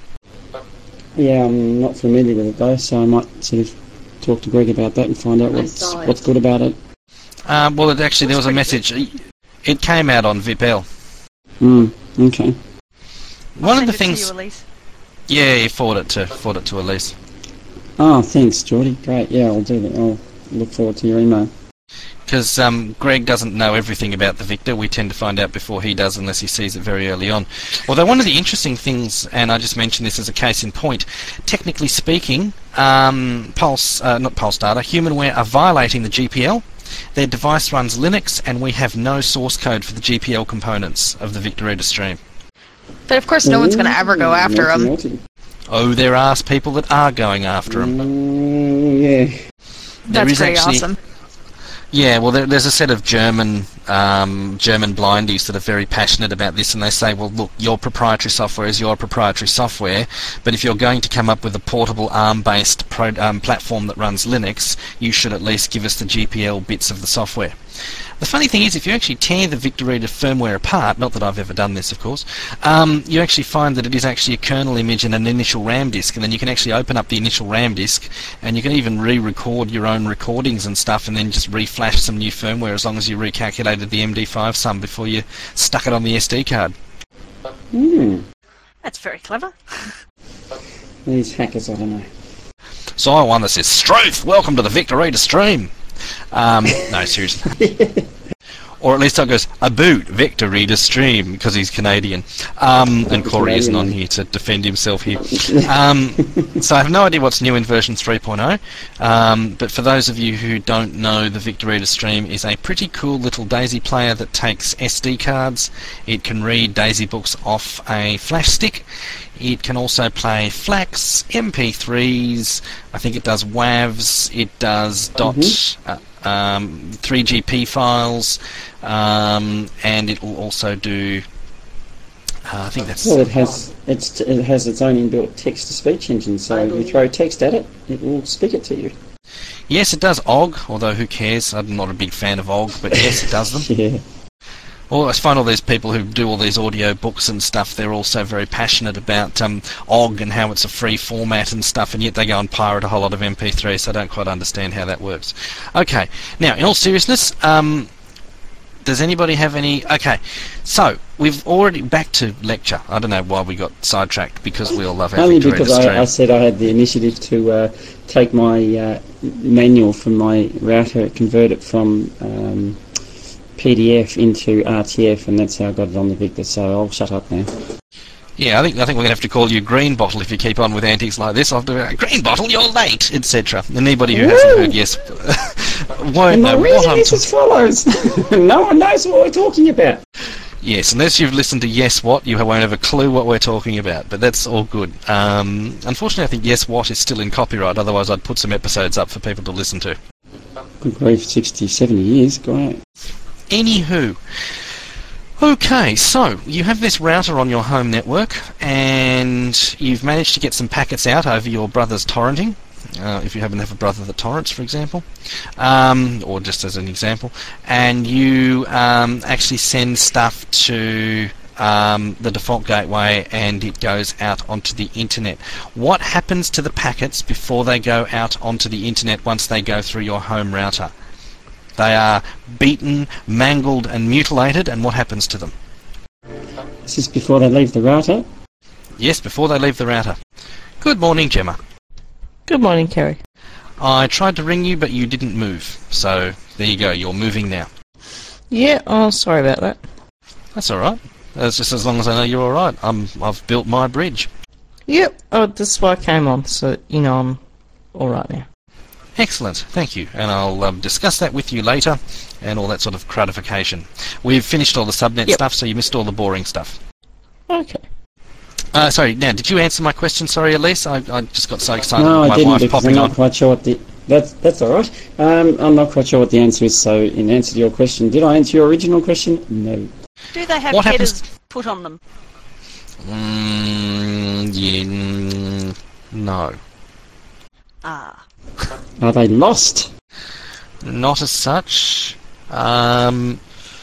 Yeah, I'm not familiar with it though, so I might sort of talk to Greg about that and find out what's saw it. what's good about it. Um, well, it actually there was a message. It came out on V I P L. Hmm. Okay. One of Send the it to things. you, Elise. Yeah, you forward it to forward it to Elise. Oh, thanks, Geordie. Great. Yeah, I'll do that. I'll look forward to your email. Because um, Greg doesn't know everything about the Victor. We tend to find out before he does, unless he sees it very early on. Although one of the interesting things, and I just mentioned this as a case in point, technically speaking, um, Pulse, uh, not Pulse Data, Humanware are violating the G P L. Their device runs Linux, and we have no source code for the G P L components of the Victor Reader Stream. But of course, no one's going to ever go after Naughty, them. naughty. Oh, there are people that are going after them. Mm, yeah. there That's is pretty actually, awesome. Yeah, well, there, there's a set of German um, German blindies that are very passionate about this, and they say, well, look, your proprietary software is your proprietary software, but if you're going to come up with a portable ARM-based pro, um, platform that runs Linux, you should at least give us the G P L bits of the software. The funny thing is, if you actually tear the Victor Reader firmware apart, not that I've ever done this, of course, um, you actually find that it is actually a kernel image and an initial RAM disk, and then you can actually open up the initial RAM disk, and you can even re-record your own recordings and stuff, and then just re-flash some new firmware as long as you recalculated the M D five sum before you stuck it on the S D card. Hmm. That's very clever. These hackers, I don't know. So I one that says, Struth, welcome to the Victor Reader stream. Um, no, seriously. Or at least I goes, a boot, Victor Reader stream, because he's Canadian. Um, and Corey isn't on here to defend himself here. Um, so I have no idea what's new in version three point oh. Um, but for those of you who don't know, the Victor Reader stream is a pretty cool little DAISY player that takes S D cards. It can read DAISY books off a flash stick. It can also play FLACs, M P threes, I think it does WAVs, it does dot, mm-hmm. uh, um, three G P files, um, and it will also do, uh, I think that's... Well, it has, it's, it has its own inbuilt text-to-speech engine, so if you throw text at it, it will speak it to you. Yes, it does O G, although who cares? I'm not a big fan of O G, but yes, it does them. Yeah. Well, I find all these people who do all these audio books and stuff, they're also very passionate about um, O G and how it's a free format and stuff, and yet they go and pirate a whole lot of M P threes, so I don't quite understand how that works. Okay, now, in all seriousness, um, does anybody have any... Okay, so, we've already... Back to lecture. I don't know why we got sidetracked, because we all love our Only Victor because Reader stream. I, I said I had the initiative to uh, take my uh, manual from my router, convert it from... Um, P D F into R T F, and that's how I got it on the Victor, so I'll shut up now. Yeah, I think I think we're going to have to call you Green Bottle if you keep on with antics like this. I'll have to go, Green Bottle, you're late, et cetera. Anybody who Woo! hasn't heard yes won't And my know what reason I'm is as follows. No one knows what we're talking about. Yes, unless you've listened to Yes What, you won't have a clue what we're talking about, but that's all good. Um, unfortunately, I think Yes What is still in copyright, otherwise I'd put some episodes up for people to listen to. Good grief, sixty, seventy years, great. Anywho, okay, so you have this router on your home network, and you've managed to get some packets out over your brother's torrenting, uh, if you happen to have a brother that torrents, for example, um, or just as an example, and you um, actually send stuff to um, the default gateway, and it goes out onto the internet. What happens to the packets before they go out onto the internet once they go through your home router? They are beaten, mangled and mutilated, and what happens to them? This is before they leave the router? Yes, before they leave the router. Good morning, Gemma. Good morning, Kerry. I tried to ring you, but you didn't move. So, there you go, you're moving now. Yeah, oh, sorry about that. That's alright. That's just as long as I know you're alright. I'm, I've built my bridge. Yep, oh, this is why I came on, so you know I'm alright now. Excellent, thank you, and I'll um, discuss that with you later, and all that sort of crowdification. We've finished all the subnet yep. stuff, so you missed all the boring stuff. Okay. Uh, sorry, now, did you answer my question? Sorry, Elise, I, I just got so excited no, with my I didn't, wife because popping I'm not on. quite sure what the... That's, that's alright. Um, I'm not quite sure what the answer is, so in answer to your question, did I answer your original question? No. Do they have What headers happens- put on them? Mm, yeah, mm, no. Ah. Are they lost? Not as such. Um,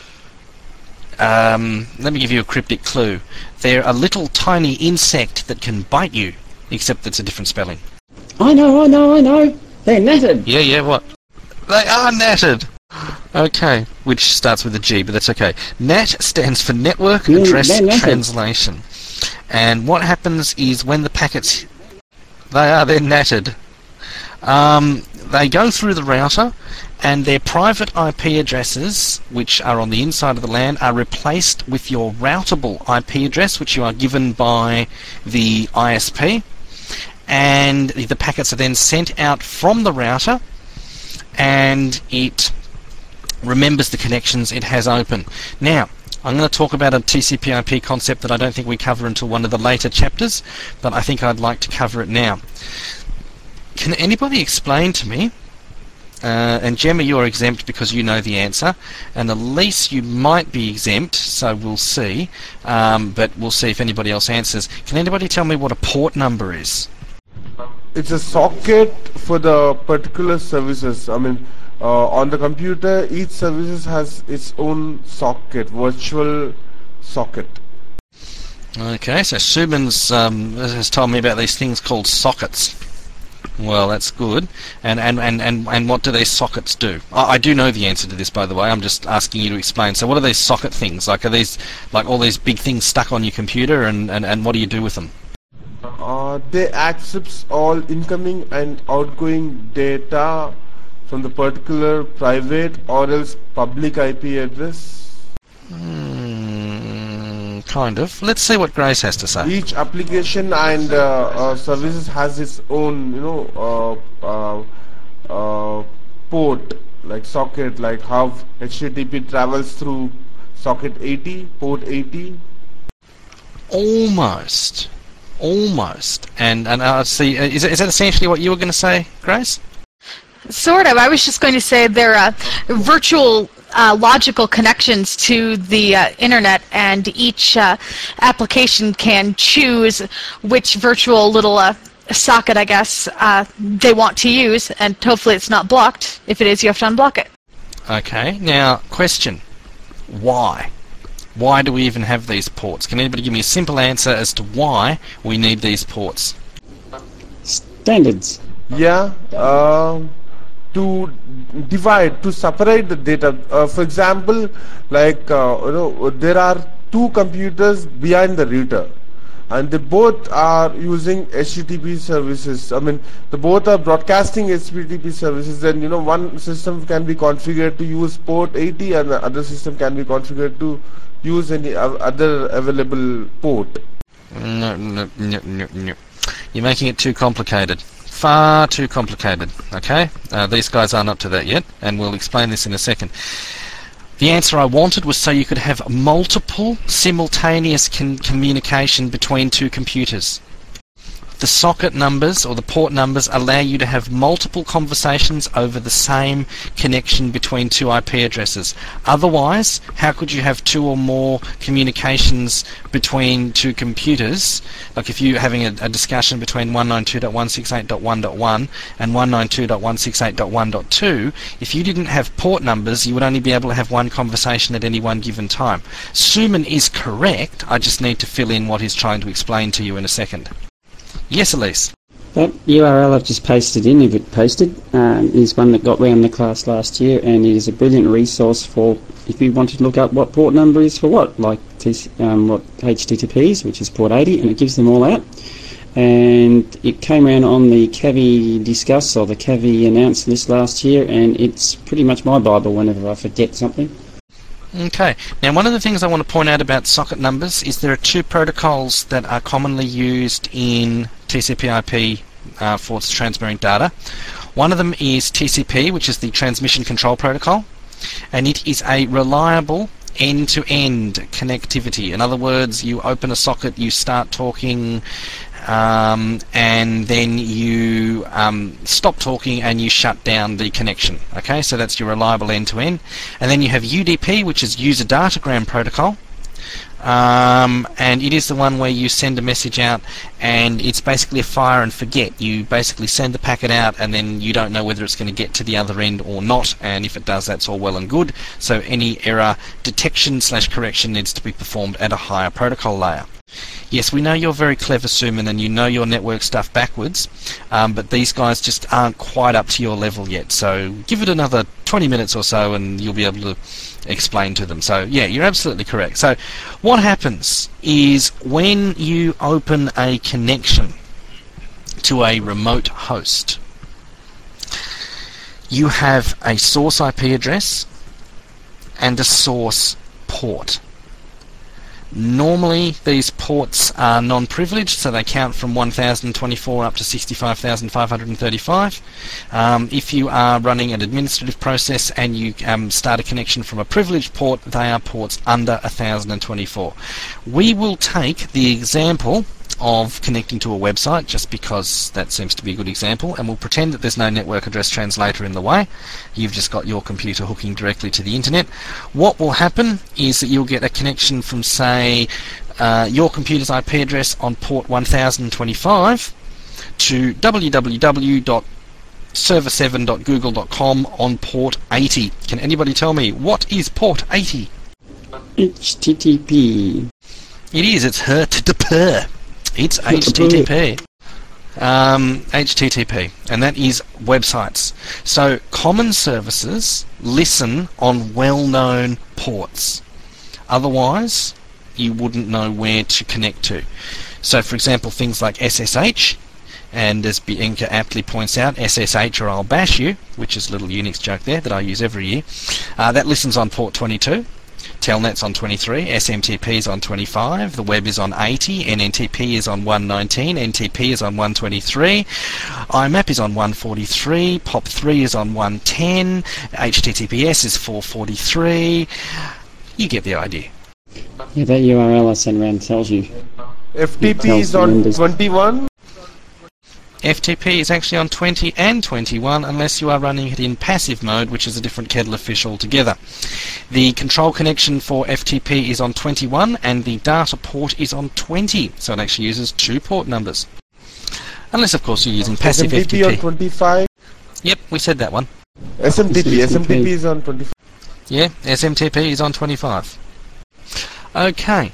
um, let me give you a cryptic clue. They're a little tiny insect that can bite you, except it's a different spelling. I know, I know, I know. They're natted. Yeah, yeah, what? They are natted! Okay, which starts with a G, but that's okay. N A T stands for Network Yeah, Address they're natted. Translation. And what happens is when the packets... They are, they're natted. Um, they go through the router, and their private I P addresses, which are on the inside of the LAN, are replaced with your routable I P address, which you are given by the I S P, and the packets are then sent out from the router, and it remembers the connections it has open. Now, I'm going to talk about a T C P I P concept that I don't think we cover until one of the later chapters, but I think I'd like to cover it now. Can anybody explain to me Uh, and Gemma, you're exempt because you know the answer. And Elise, you might be exempt, so we'll see. Um, but we'll see if anybody else answers. Can anybody tell me what a port number is? It's a socket for the particular services. I mean, uh, on the computer, each services has its own socket, virtual socket. Okay, so Suman's um, has told me about these things called sockets. Well, that's good. And and, and, and, and what do these sockets do? I, I do know the answer to this, by the way. I'm just asking you to explain. So what are these socket things? Like, are these like all these big things stuck on your computer, and, and, and what do you do with them? Uh, they accepts all incoming and outgoing data from the particular private or else public I P address. Hmm, kind of. Let's see what Grace has to say. Each application and uh, uh, services has its own, you know, uh, uh, uh, port, like socket, like how H T T P travels through socket eighty, port eighty. Almost. Almost. And and uh, see, uh, is, is that essentially what you were going to say, Grace? Sort of. I was just going to say they're uh, virtual uh, logical connections to the uh, internet, and each uh, application can choose which virtual little uh, socket, I guess, uh, they want to use, and hopefully it's not blocked. If it is, you have to unblock it. Okay. Now, question. Why? Why do we even have these ports? Can anybody give me a simple answer as to why we need these ports? Standards. Yeah, um, to divide, to separate the data. Uh, for example, like uh, you know, there are two computers behind the router, and they both are using H T T P services. I mean, they both are broadcasting H T T P services. Then you know, one system can be configured to use port eighty, and the other system can be configured to use any other available port. No, no, no, no, no. You're making it too complicated. Far too complicated, okay? Uh, these guys aren't up to that yet, and we'll explain this in a second. The answer I wanted was so you could have multiple simultaneous con communication between two computers. The socket numbers or the port numbers allow you to have multiple conversations over the same connection between two I P addresses. Otherwise, how could you have two or more communications between two computers? Like if you're having a, a discussion between one ninety-two dot one sixty-eight dot one dot one and one ninety-two dot one sixty-eight dot one dot two, if you didn't have port numbers, you would only be able to have one conversation at any one given time. Suman is correct. I just need to fill in what he's trying to explain to you in a second. Yes, Elise. That U R L I've just pasted in, if it pasted, um, is one that got round the class last year, and it is a brilliant resource for if you want to look up what port number is for what, like um, what H T T Ps, which is port eighty, and it gives them all out. And it came around on the C A V I Discuss or the C A V I Announce list last year, and it's pretty much my Bible whenever I forget something. Okay. Now, one of the things I want to point out about socket numbers is there are two protocols that are commonly used in T C P I P uh, for transferring data. One of them is T C P, which is the Transmission Control Protocol, and it is a reliable end-to-end connectivity. In other words, you open a socket, you start talking, um, and then you um, stop talking and you shut down the connection. Okay, so that's your reliable end-to-end. And then you have U D P, which is User Datagram Protocol. Um, and it is the one where you send a message out and it's basically a fire and forget. You basically send the packet out and then you don't know whether it's going to get to the other end or not, and if it does, that's all well and good. So any error detection slash correction needs to be performed at a higher protocol layer. Yes, we know you're very clever, Suman, and you know your network stuff backwards, um, but these guys just aren't quite up to your level yet. So give it another twenty minutes or so and you'll be able to explain to them. So yeah, you're absolutely correct. So what happens is when you open a connection to a remote host, you have a source I P address and a source port. Normally these ports are non-privileged, so they count from one thousand twenty-four up to sixty-five thousand five hundred thirty-five. Um, if you are running an administrative process and you um, start a connection from a privileged port, they are ports under one thousand twenty-four. We will take the example of connecting to a website, just because that seems to be a good example, and we'll pretend that there's no network address translator in the way. You've just got your computer hooking directly to the internet. What will happen is that you'll get a connection from, say, uh, your computer's I P address on port one thousand twenty-five to w w w dot server seven dot google dot com on port eighty. Can anybody tell me what is port eighty? H T T P. It is. It's H T T P. It's H T T P. Um, H T T P, and that is websites. So common services listen on well-known ports. Otherwise, you wouldn't know where to connect to. So, for example, things like S S H, and as Bianca aptly points out, S S H or I'll bash you, which is a little Unix joke there that I use every year. Uh, that listens on port twenty-two. Telnet's on twenty-three, S M T P is on twenty-five, the web is on eighty, N N T P is on one nineteen, N T P is on one twenty-three, I M A P is on one forty-three, P O P three is on one ten, H T T P S is four forty-three. You get the idea. Yeah, that U R L I sent around tells you. F T P is on twenty-one. F T P is actually on twenty and twenty-one unless you are running it in passive mode, which is a different kettle of fish altogether. The control connection for F T P is on twenty-one and the data port is on twenty, so it actually uses two port numbers. Unless, of course, you're using passive S M T P F T P. on twenty-five. Yep, we said that one. S M T P. S M T P is on twenty-five. Yeah, S M T P is on twenty-five. Okay.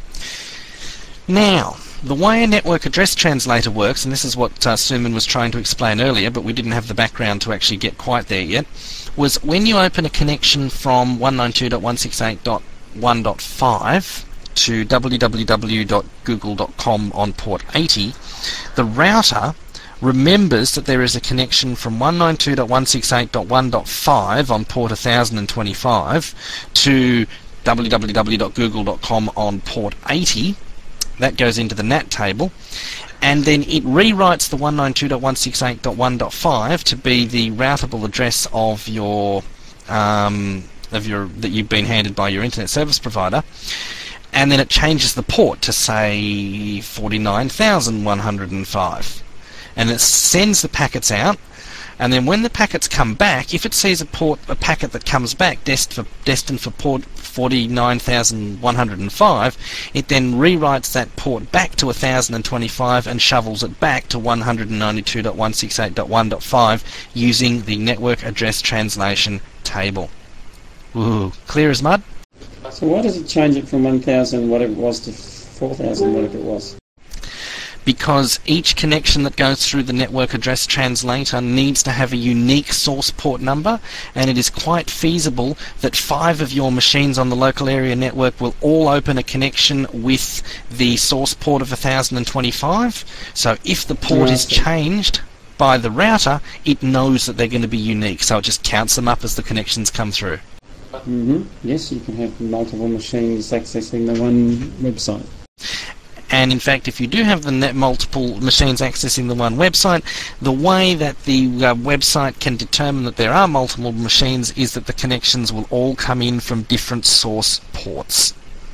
Now, the way a network address translator works, and this is what uh, Suman was trying to explain earlier, but we didn't have the background to actually get quite there yet, was when you open a connection from one ninety-two dot one sixty-eight dot one dot five to w w w dot google dot com on port eighty, the router remembers that there is a connection from one ninety-two dot one sixty-eight dot one dot five on port one thousand twenty-five to w w w dot google dot com on port eighty. That goes into the N A T table, and then it rewrites the one ninety-two dot one sixty-eight dot one dot five to be the routable address of your um, of your that you've been handed by your internet service provider, and then it changes the port to say forty-nine thousand one hundred five, and it sends the packets out. And then when the packets come back, if it sees a port, a packet that comes back destined for, destined for port forty-nine thousand one hundred five, it then rewrites that port back to one thousand twenty-five and shovels it back to one ninety-two dot one sixty-eight dot one dot five using the network address translation table. Ooh, clear as mud? So why does it change it from one thousand whatever it was to four thousand whatever it was? Because each connection that goes through the network address translator needs to have a unique source port number, and it is quite feasible that five of your machines on the local area network will all open a connection with the source port of one thousand twenty-five. So if the port is changed by the router, it knows that they're going to be unique, so it just counts them up as the connections come through. Mm-hmm. Yes, you can have multiple machines accessing the one website. And in fact, if you do have the net multiple machines accessing the one website, the way that the uh, website can determine that there are multiple machines is that the connections will all come in from different source ports.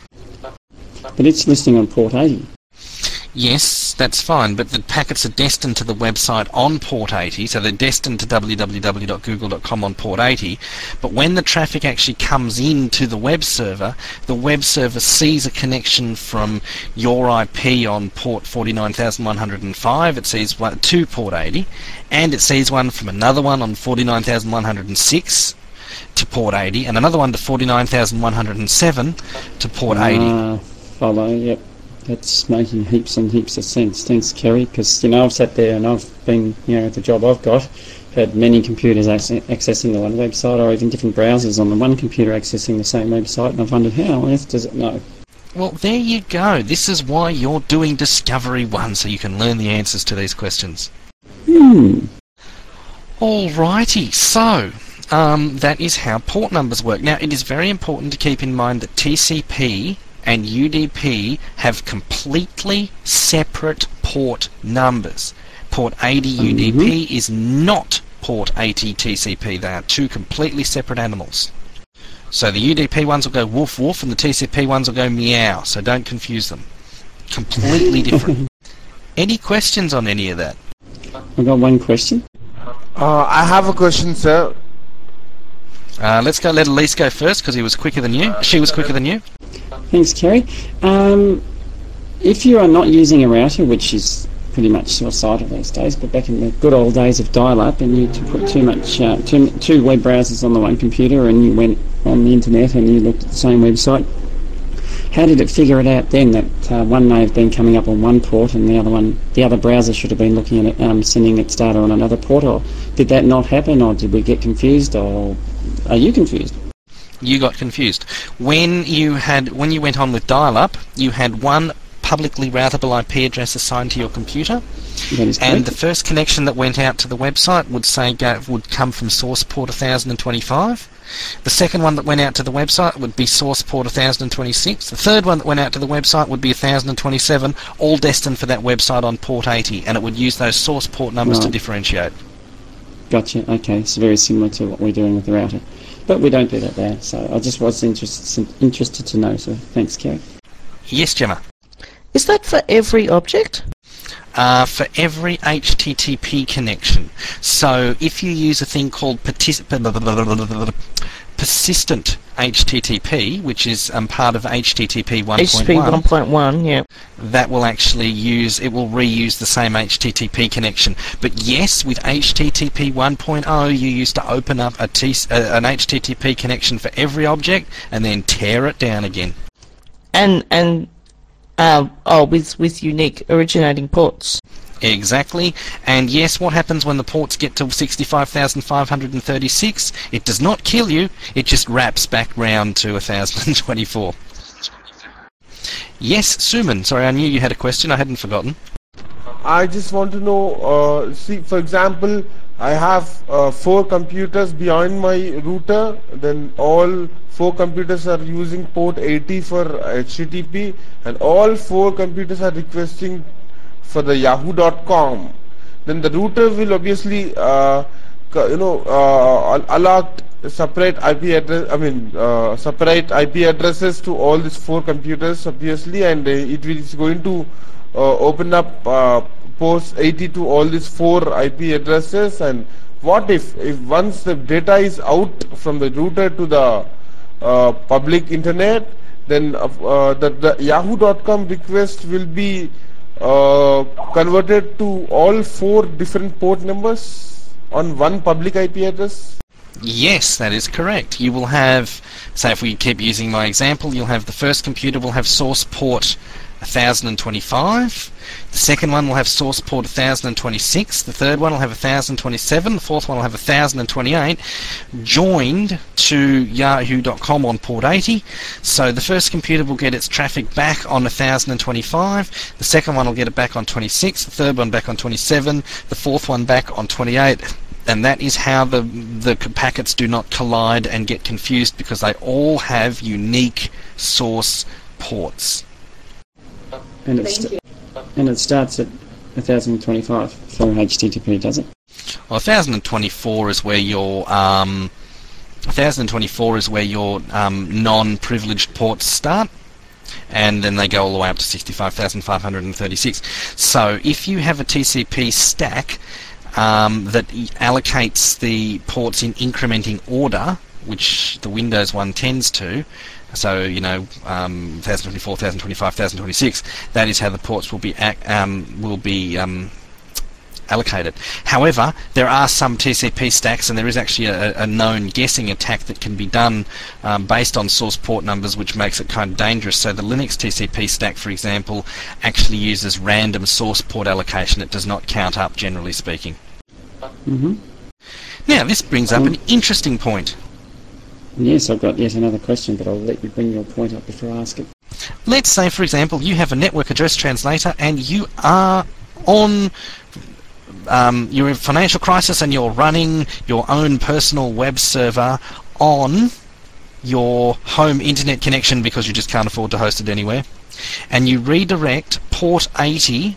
But it's listing on port eighty. Yes, that's fine, but the packets are destined to the website on port eighty, so they're destined to w w w dot google dot com on port eighty, but when the traffic actually comes into the web server, the web server sees a connection from your I P on port forty-nine thousand one hundred five, it sees one to port eighty, and it sees one from another one on forty-nine thousand one hundred six to port eighty, and another one to forty-nine thousand one hundred seven to port eighty. Uh, follow, yep. That's making heaps and heaps of sense. Thanks, Kerry, because, you know, I've sat there and I've been, you know, at the job I've got, had many computers ac- accessing the one website, or even different browsers on the one computer accessing the same website, and I've wondered how on earth does it know? Well, there you go. This is why you're doing Discovery One, so you can learn the answers to these questions. Hmm. Alrighty, so um, that is how port numbers work. Now, it is very important to keep in mind that T C P and U D P have completely separate port numbers. Port eighty U D P mm-hmm. is not port eighty T C P. They are two completely separate animals. So the U D P ones will go woof woof and the T C P ones will go meow, so don't confuse them. Completely different. Any questions on any of that? I've got one question. Uh, I have a question, sir. Uh, let's go. Let Elise go first because he was quicker than you. She was quicker than you. Thanks, Kerry. Um, if you are not using a router, which is pretty much suicidal these days, but back in the good old days of dial-up, and you to put too much, uh, two, two web browsers on the one computer, and you went on the internet and you looked at the same website, how did it figure it out then that uh, one may have been coming up on one port and the other one, the other browser should have been looking at it, um, sending its data on another port? Or did that not happen, or did we get confused, or are you confused? You got confused. When you had when you went on with dial-up, you had one publicly routable I P address assigned to your computer, That is and correct. the first connection that went out to the website would say go, would come from source port one thousand twenty-five. The second one that went out to the website would be source port one thousand twenty-six. The third one that went out to the website would be one thousand twenty-seven, all destined for that website on port eighty, and it would use those source port numbers to Right. differentiate. Gotcha. Okay, it's very similar to what we're doing with the router, but we don't do that there. So I just was interested interested to know. So thanks, Kerry. Yes, Gemma. Is that for every object? Uh, for every H T T P connection. So if you use a thing called partic- persistent H T T P, which is um, part of H T T P one H T T P point one, one point one, yeah. that will actually use, it will reuse the same H T T P connection. But yes, with H T T P one point oh, you used to open up a T- uh, an H T T P connection for every object and then tear it down again. And and uh, oh, with with unique originating ports. Exactly. And yes, what happens when the ports get to sixty-five thousand five hundred thirty-six? It does not kill you, it just wraps back round to one thousand twenty-four. Yes, Suman, sorry, I knew you had a question, I hadn't forgotten. I just want to know, uh, see, for example, I have uh, four computers behind my router, then all four computers are using port eighty for H T T P, and all four computers are requesting for the yahoo dot com. Then the router will obviously, uh, you know, uh, allot separate I P address, I mean, uh, separate I P addresses to all these four computers, obviously, and uh, it is going to uh, open up uh, ports eighty to all these four I P addresses. And what if, if once the data is out from the router to the uh, public internet, then uh, uh, the, the yahoo dot com request will be uh, converted to all four different port numbers on one public I P address? Yes, that is correct. You will have, say if we keep using my example, you'll have the first computer will have source port one thousand twenty-five, the second one will have source port one thousand twenty-six, the third one will have one thousand twenty-seven, the fourth one will have one thousand twenty-eight, joined to yahoo dot com on port eighty. So the first computer will get its traffic back on one thousand twenty-five, the second one will get it back on twenty-six, the third one back on twenty-seven, the fourth one back on twenty-eight. And that is how the the packets do not collide and get confused, because they all have unique source ports. And it st- and it starts at one thousand twenty-five for H T T P, does it? Well, one thousand twenty-four is where your um, one thousand twenty-four is where your um, non-privileged ports start, and then they go all the way up to sixty-five thousand five hundred thirty-six. So if you have a T C P stack um, that allocates the ports in incrementing order, which the Windows one tends to, so, you know, um, one thousand twenty-four, one thousand twenty-five, one thousand twenty-six, that is how the ports will be ac- um, will be um, allocated. However, there are some T C P stacks, and there is actually a, a known guessing attack that can be done um, based on source port numbers, which makes it kind of dangerous. So the Linux T C P stack, for example, actually uses random source port allocation. It does not count up, generally speaking. Mm-hmm. Now, this brings up an interesting point. Yes, I've got yet another question, but I'll let you bring your point up before I ask it. Let's say, for example, you have a network address translator and you are on, um, you're in a financial crisis and you're running your own personal web server on your home internet connection because you just can't afford to host it anywhere, and you redirect port eighty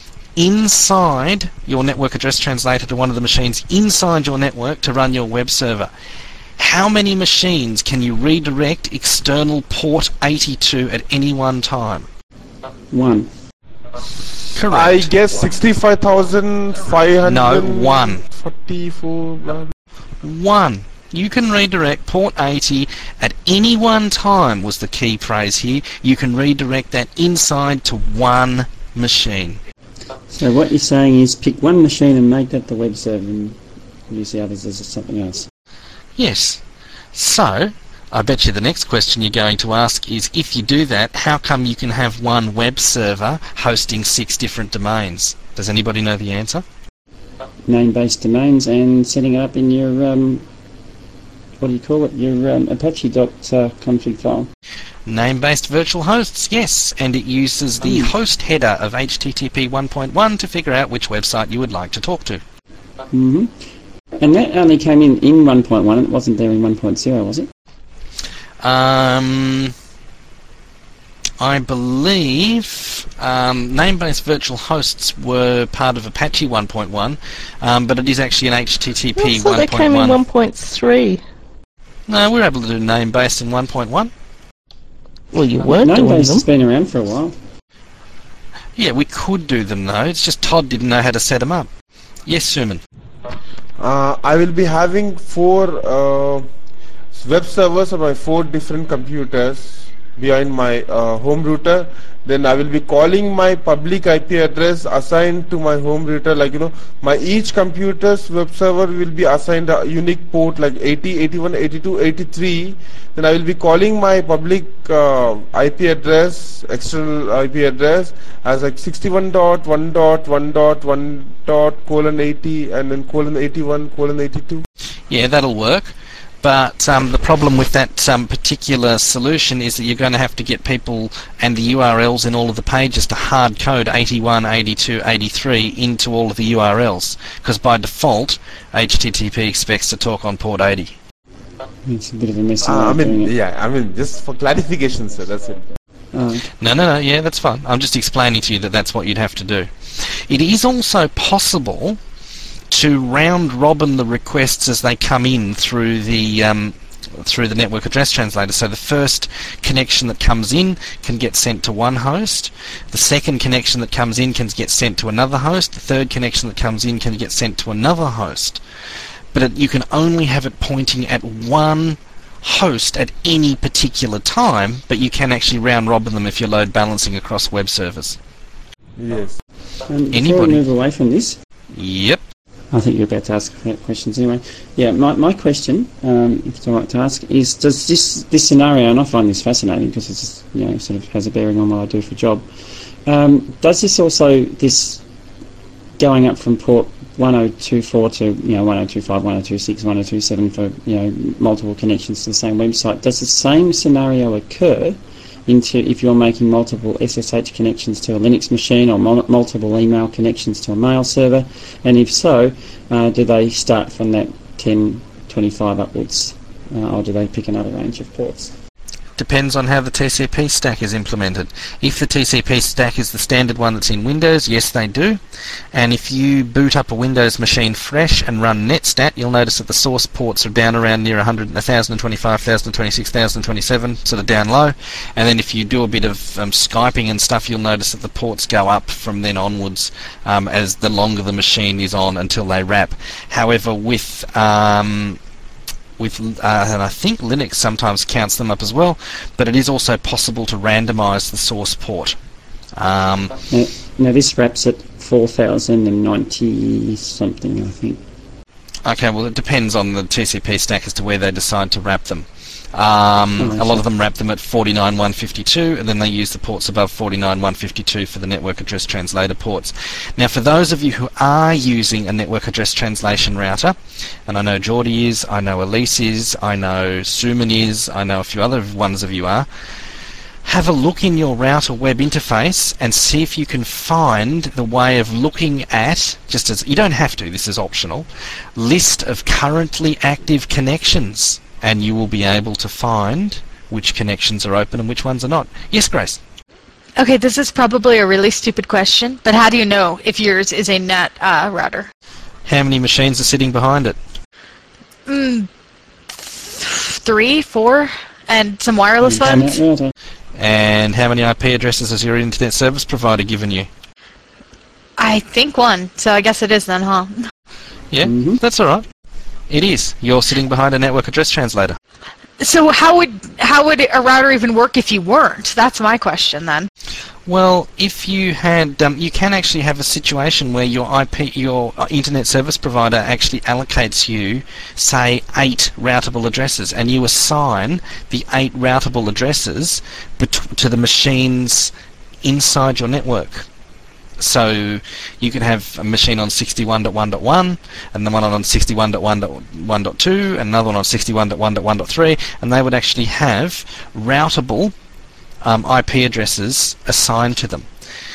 inside your network address translator to one of the machines inside your network to run your web server. How many machines can you redirect external port eighty to at any one time? One. Correct. I guess sixty-five thousand five hundred. No, one. forty-four. Blah, blah. One. You can redirect port eighty at any one time was the key phrase here. You can redirect that inside to one machine. So what you're saying is pick one machine and make that the web server and use the others as something else. Yes. So, I bet you the next question you're going to ask is, if you do that, how come you can have one web server hosting six different domains? Does anybody know the answer? Name-based domains and setting it up in your, um, what do you call it, your um, Apache dot config file. Name-based virtual hosts, yes, and it uses the Mm. host header of H T T P one point one to figure out which website you would like to talk to. Mm-hmm. And that only came in in one point one, it wasn't there in one point zero, was it? Um, I believe um, name-based virtual hosts were part of Apache one point one, um, but it is actually an H T T P I thought one they point came in one. one point three. No, we're able to do name-based in one point one. Well, you weren't doing Name-based them. has been around for a while. Yeah, we could do them though. It's just Todd didn't know how to set them up. Yes, Suman. Uh, I will be having four uh, web servers on my four different computers behind my uh, home router. Then I will be calling my public I P address assigned to my home router. Like, you know, my each computer's web server will be assigned a unique port like eighty, eighty-one, eighty-two, eighty-three. Then I will be calling my public uh, I P address, external I P address as like sixty-one dot one dot one dot one dot colon eighty and then colon eighty-one colon eighty-two. Yeah, that'll work. But um, the problem with that um, particular solution is that you're going to have to get people and the U R Ls in all of the pages to hard code eighty-one, eighty-two, eighty-three into all of the U R Ls, because by default H T T P expects to talk on port eighty. It's a bit of a mess. Uh, I mean, doing it. yeah, I mean, just for clarification, sir, that's it. Oh, No, no, no, yeah, that's fine. I'm just explaining to you that that's what you'd have to do. It is also possible to round robin the requests as they come in through the um, through the network address translator. So the first connection that comes in can get sent to one host, the second connection that comes in can get sent to another host, the third connection that comes in can get sent to another host. But it, you can only have it pointing at one host at any particular time, but you can actually round robin them if you're load balancing across web servers. Yes. um, before Anybody? we move away from this, Yep. I think you're about to ask questions anyway. Yeah, my, my question, um, if it's all right to ask, is does this this scenario, and I find this fascinating because it's, you know, sort of has a bearing on what I do for a job. Um, does this also, this going up from port one oh two four to, you know, one oh two five, one oh two six, one oh two seven for, you know, multiple connections to the same website, does the same scenario occur into if you're making multiple S S H connections to a Linux machine or mul multiple email connections to a mail server? And if so, uh, do they start from that ten, twenty-five upwards, uh, or do they pick another range of ports? Depends on how the T C P stack is implemented. If the T C P stack is the standard one that's in Windows, yes they do. And if you boot up a Windows machine fresh and run netstat, you'll notice that the source ports are down around near one hundred, one thousand twenty-five, one thousand twenty-six, one thousand twenty-seven, sort of down low. And then if you do a bit of um, Skyping and stuff, you'll notice that the ports go up from then onwards um, as the longer the machine is on until they wrap. However, with um, with uh, and I think Linux sometimes counts them up as well, but it is also possible to randomize the source port. Um, Now, now this wraps at four thousand ninety something, I think. okay, well it depends on the T C P stack as to where they decide to wrap them. Um, Oh, I a lot see. of them wrap them at forty-nine one fifty-two, and then they use the ports above forty-nine one fifty-two for the network address translator ports. Now, for those of you who are using a network address translation router, and I know Geordie is, I know Elise is, I know Suman is, I know a few other ones of you are, have a look in your router web interface and see if you can find the way of looking at, just as, you don't have to, this is optional, list of currently active connections, and you will be able to find which connections are open and which ones are not. Yes, Grace? Okay, this is probably a really stupid question, but how do you know if yours is a NAT uh, router? How many machines are sitting behind it? Mm, three, four, and some wireless And ones. that router, And how many I P addresses has your internet service provider given you? I think one. So I guess it is then, huh? Yeah, Mhm. that's all right. It is. You're sitting behind a network address translator. So how would how would a router even work if you weren't? That's my question then. Well, if you had, um, you can actually have a situation where your I P, your internet service provider actually allocates you, say, eight routable addresses, and you assign the eight routable addresses bet- to the machines inside your network. So you could have a machine on sixty-one dot one dot one, and the one on sixty-one dot one dot one dot two, and another one on sixty-one dot one dot one dot three, and they would actually have routable um, I P addresses assigned to them.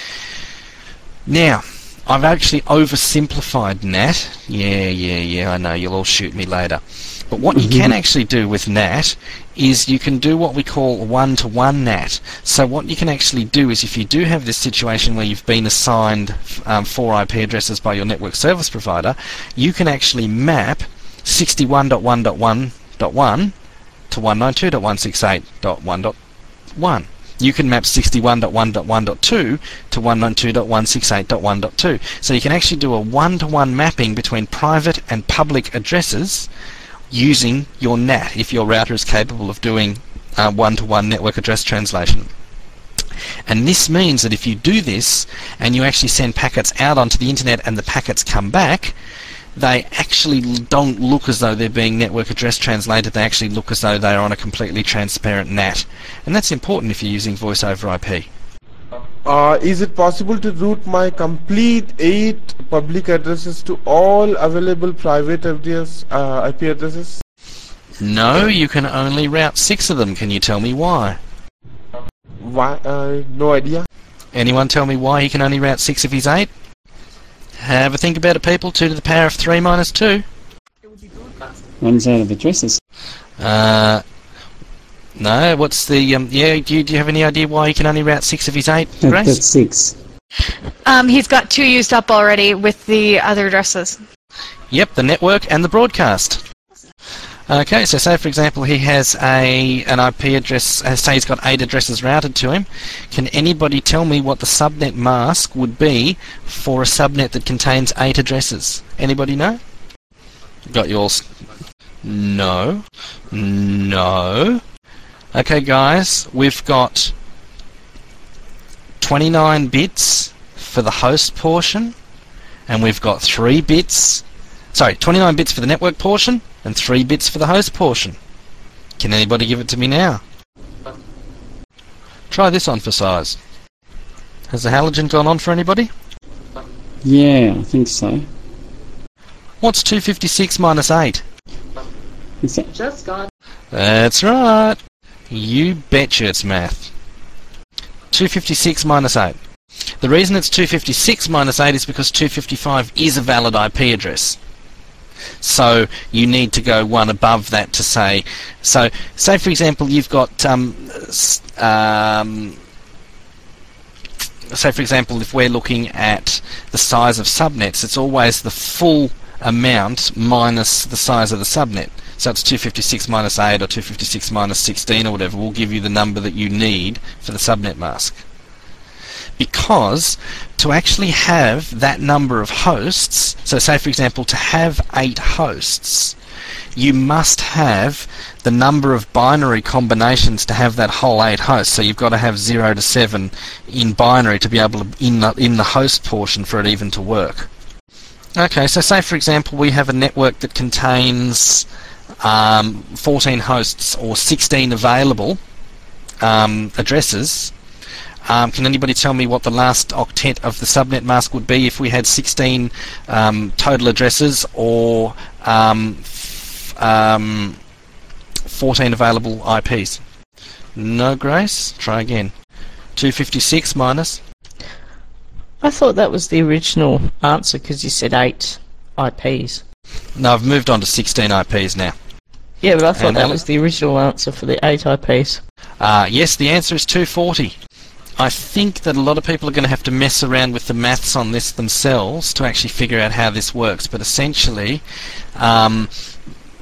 Now, I've actually oversimplified N A T. Yeah, yeah, yeah, I know, you'll all shoot me later. But what you can actually do with N A T is you can do what we call one-to-one N A T. So what you can actually do is, if you do have this situation where you've been assigned um, four I P addresses by your network service provider, you can actually map sixty-one dot one dot one dot one to one ninety-two dot one sixty-eight dot one dot one. You can map sixty-one dot one dot one dot two to one ninety-two dot one sixty-eight dot one dot two. So you can actually do a one-to-one mapping between private and public addresses using your N A T, if your router is capable of doing uh, one-to-one network address translation. And this means that if you do this and you actually send packets out onto the internet and the packets come back, they actually don't look as though they're being network address translated. They actually look as though they're on a completely transparent N A T. And that's important if you're using voice over I P. Uh, is it possible to route my complete eight public addresses to all available private address, uh, I P addresses? No, you can only route six of them. Can you tell me why? Why? Uh, no idea. Anyone tell me why he can only route six of his eight? Have a think about it, people. two to the power of three minus two. Runs out of addresses. Uh, no, what's the... Um, yeah, do you, do you have any idea why he can only route six of his eight, That, Grace? that's six. Um, he's got two used up already with the other addresses. Yep, the network and the broadcast. Okay, so say for example he has a an I P address, uh, say he's got eight addresses routed to him. Can anybody tell me what the subnet mask would be for a subnet that contains eight addresses? Anybody know? Got yours. No. No. Okay guys, we've got twenty-nine bits for the host portion, and we've got three bits, sorry, twenty-nine bits for the network portion, and three bits for the host portion. Can anybody give it to me now? Try this on for size. Has the halogen gone on for anybody? Yeah, I think so. What's two fifty-six minus eight? Is that Just gone. That's right. You betcha it's math. two fifty-six minus eight. The reason it's two fifty-six minus eight is because two fifty-five is a valid I P address. So you need to go one above that to say, so say for example you've got, um, um, say for example if we're looking at the size of subnets, it's always the full amount minus the size of the subnet. So it's two fifty-six minus eight or two fifty-six minus sixteen or whatever will give you the number that you need for the subnet mask. Because to actually have that number of hosts, so say for example to have eight hosts, you must have the number of binary combinations to have that whole eight hosts. So you've got to have zero to seven in binary to be able to, in the, in the host portion for it even to work. Okay, so say for example we have a network that contains um, fourteen hosts or sixteen available um, addresses. Um, can anybody tell me what the last octet of the subnet mask would be if we had sixteen um, total addresses or um, f um, fourteen available I Ps? No, Grace? Try again. two fifty-six minus? I thought that was the original answer because you said eight I Ps. No, I've moved on to sixteen I Ps now. Yeah, but I thought And that Ale- was the original answer for the eight I Ps. Uh, yes, the answer is two forty. I think that a lot of people are going to have to mess around with the maths on this themselves to actually figure out how this works, but essentially um,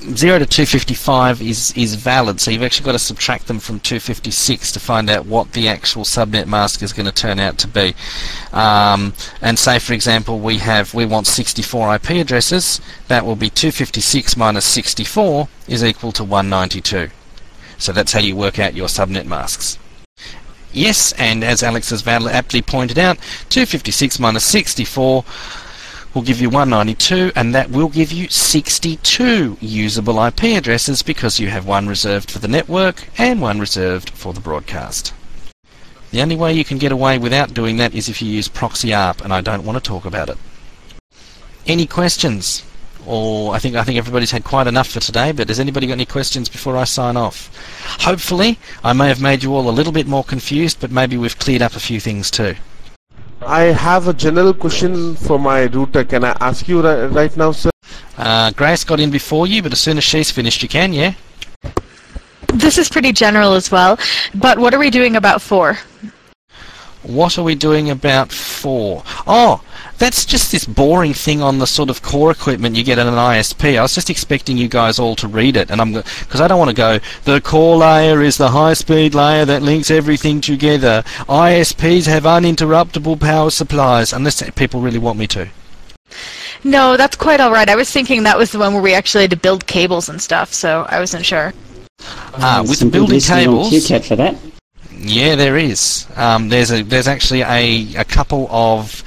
zero to two fifty-five is, is valid, so you've actually got to subtract them from two fifty-six to find out what the actual subnet mask is going to turn out to be. Um, and say, for example, we have we want sixty-four I P addresses. That will be two fifty-six minus sixty-four is equal to one ninety-two. So that's how you work out your subnet masks. Yes, and as Alex has valid, aptly pointed out, two fifty-six minus sixty-four will give you one ninety-two, and that will give you sixty-two usable I P addresses because you have one reserved for the network and one reserved for the broadcast. The only way you can get away without doing that is if you use proxy A R P, and I don't want to talk about it. Any questions? Or I think I think everybody's had quite enough for today, but has anybody got any questions before I sign off? Hopefully, I may have made you all a little bit more confused, but maybe we've cleared up a few things too. I have a general question for my router. Can I ask you ri- right now, sir? Uh, Grace got in before you, but as soon as she's finished, you can, yeah? This is pretty general as well, but what are we doing about four? What are we doing about four? Oh, that's just this boring thing on the sort of core equipment you get in an I S P. I was just expecting you guys all to read it, and I'm because I don't want to go, the core layer is the high-speed layer that links everything together. I S Ps have uninterruptible power supplies, unless people really want me to. No, that's quite all right. I was thinking that was the one where we actually had to build cables and stuff, so I wasn't sure. Ah, with Some the building publicity on cables. Q CAT for that. Yeah, there is. Um, there's a there's actually a, a couple of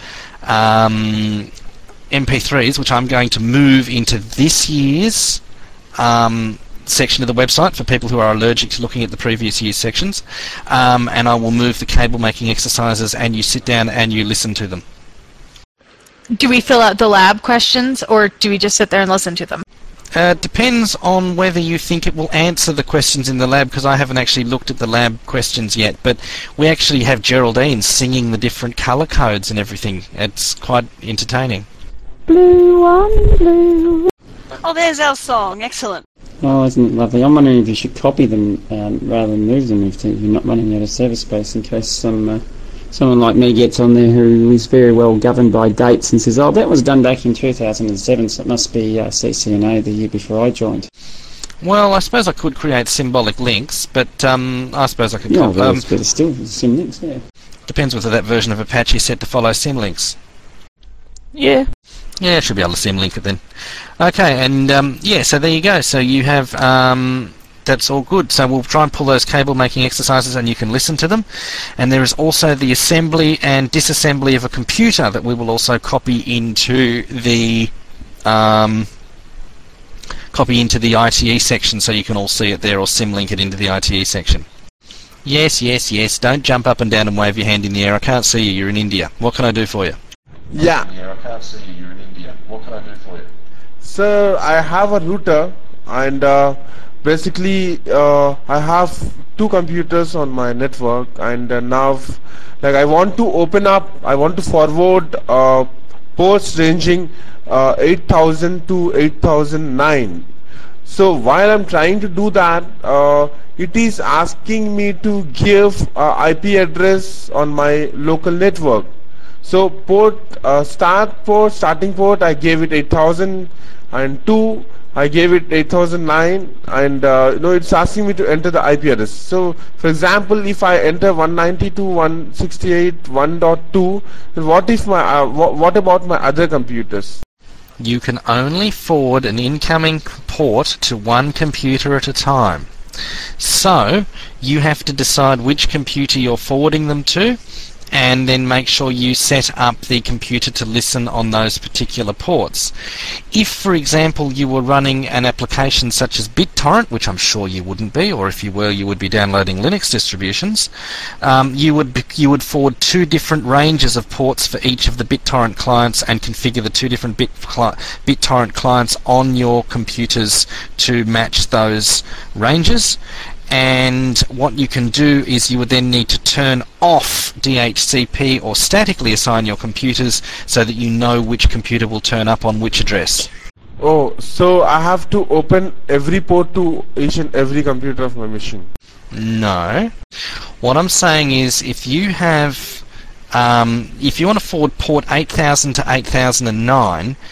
um, M P threes which I'm going to move into this year's um, section of the website for people who are allergic to looking at the previous year's sections, um, and I will move the cable making exercises, and you sit down and you listen to them. Do we fill out the lab questions, or do we just sit there and listen to them? Uh, depends on whether you think it will answer the questions in the lab, because I haven't actually looked at the lab questions yet, but we actually have Geraldine singing the different colour codes and everything. It's quite entertaining. Blue on blue. Oh, there's our song. Excellent. Oh, isn't it lovely? I'm wondering if you should copy them um, rather than move them if you're not running out of server space, in case some uh, someone like me gets on there who is very well governed by dates and says, oh, that was done back in two thousand seven, so it must be uh, C C N A the year before I joined. Well, I suppose I could create symbolic links, but um, I suppose I could... Yeah, cop- well, um, it's better still, symlinks, yeah. depends whether that version of Apache is set to follow symlinks. Yeah. Yeah, it should be able to symlink it then. Okay, and um, yeah, so there you go. So you have... Um, that's all good. So we'll try and pull those cable making exercises and you can listen to them. And there is also the assembly and disassembly of a computer that we will also copy into the um, copy into the I T E section, so you can all see it there, or symlink it into the I T E section. Yes, yes, yes. Don't jump up and down and wave your hand in the air. I can't see you. You're in India. What can I do for you? Yeah. I can't see you. You're in India. What can I do for you? Sir, I have a router, and uh, basically uh, I have two computers on my network, and uh, now like I want to open up, I want to forward uh, ports ranging uh, eight thousand to eight thousand nine. So while I'm trying to do that, uh, it is asking me to give uh, I P address on my local network. So port uh, start port starting port I gave it eight thousand, and two I gave it eight thousand nine, and uh, you know it's asking me to enter the I P address. So for example, if I enter one ninety-two dot one sixty-eight dot one dot two, then what if my uh, wh what about my other computers? You can only forward an incoming port to one computer at a time. So you have to decide which computer you're forwarding them to, and then make sure you set up the computer to listen on those particular ports. If, for example, you were running an application such as BitTorrent, which I'm sure you wouldn't be, or if you were, you would be downloading Linux distributions, um, you would be, you would forward two different ranges of ports for each of the BitTorrent clients and configure the two different Bit cli BitTorrent clients on your computers to match those ranges. And what you can do is you would then need to turn off D H C P or statically assign your computers so that you know which computer will turn up on which address. Oh, so I have to open every port to each and every computer of my machine? No. What I'm saying is, if you have, um, if you want to forward port eight thousand to eight thousand nine,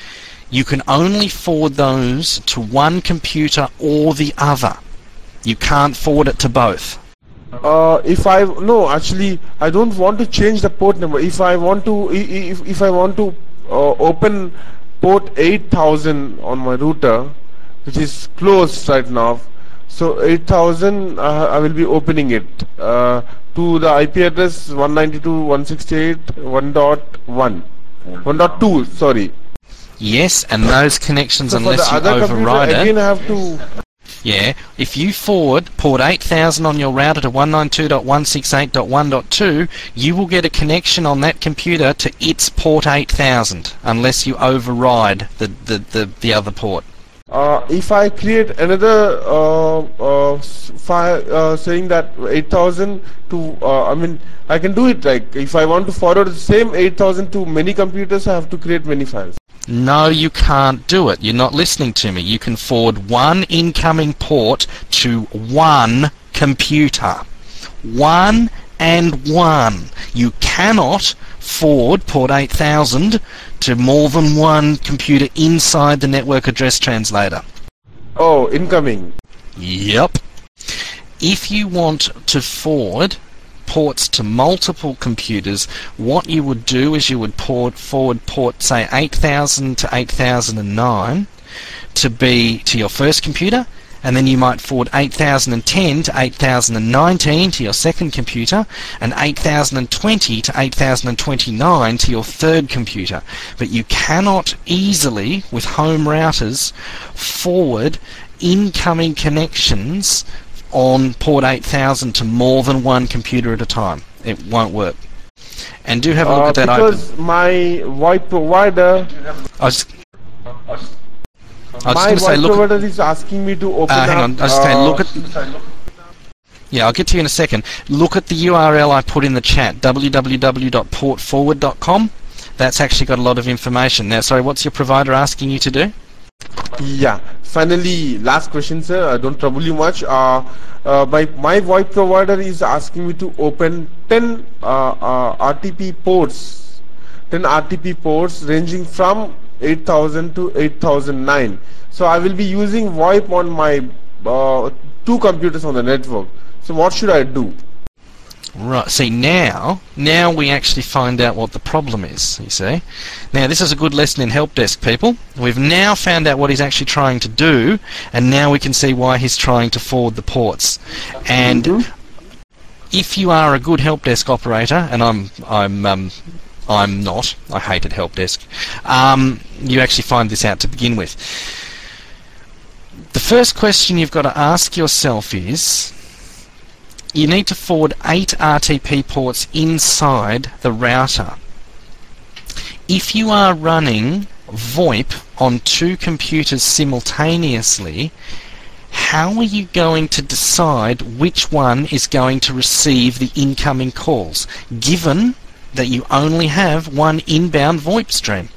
you can only forward those to one computer or the other. You can't forward it to both. Uh, if I no, actually, I don't want to change the port number. If I want to, if if I want to uh, open port eight thousand on my router, which is closed right now, so eight thousand, uh, I will be opening it uh, to the I P address one ninety-two dot one sixty-eight dot one dot one, one dot two. Sorry. Yes, and those connections, So unless for you the other override computer, it. again I have to. Yeah, if you forward port eight thousand on your router to one ninety-two dot one sixty-eight dot one dot two, you will get a connection on that computer to its port eight thousand, unless you override the, the, the, the other port. Uh, if I create another uh, uh, file uh, saying that eight thousand to, uh, I mean, I can do it. Like if I want to forward the same eight thousand to many computers, I have to create many files. No, you can't do it. You're not listening to me. You can forward one incoming port to one computer. One and one. You cannot forward port eight thousand to more than one computer inside the network address translator. Oh, incoming. Yep. If you want to forward ports to multiple computers, what you would do is you would port forward port, say, eight thousand to eight thousand nine to be to your first computer, and then you might forward eight thousand ten to eight thousand nineteen to your second computer, and eight thousand twenty to eight thousand twenty-nine to your third computer. But you cannot easily, with home routers, forward incoming connections on port eight thousand to more than one computer at a time. It won't work. And do have a look Uh, at that because open. my VoIP provider, I was, I was my just going to say, VoIP look at, provider is asking me to open uh, hang up, on, I was just saying, uh, look at, yeah, I'll get to you in a second. Look at the U R L I put in the chat, w w w dot port forward dot com. That's actually got a lot of information. Now, sorry, what's your provider asking you to do? Yeah. Finally, last question, sir. I don't trouble you much. Uh, uh, my my VoIP provider is asking me to open ten uh, uh, R T P ports, ten R T P ports ranging from eight thousand to eight thousand nine. So I will be using VoIP on my uh, two computers on the network. So what should I do? Right, see now, now we actually find out what the problem is, you see. Now this is a good lesson in help desk, people. We've now found out what he's actually trying to do, and now we can see why he's trying to forward the ports. And mm-hmm. if you are a good help desk operator, and I'm, I'm, um, I'm not, I hated help desk, um, you actually find this out to begin with. The first question you've got to ask yourself is, you need to forward eight R T P ports inside the router. If you are running VoIP on two computers simultaneously, how are you going to decide which one is going to receive the incoming calls, given that you only have one inbound VoIP stream?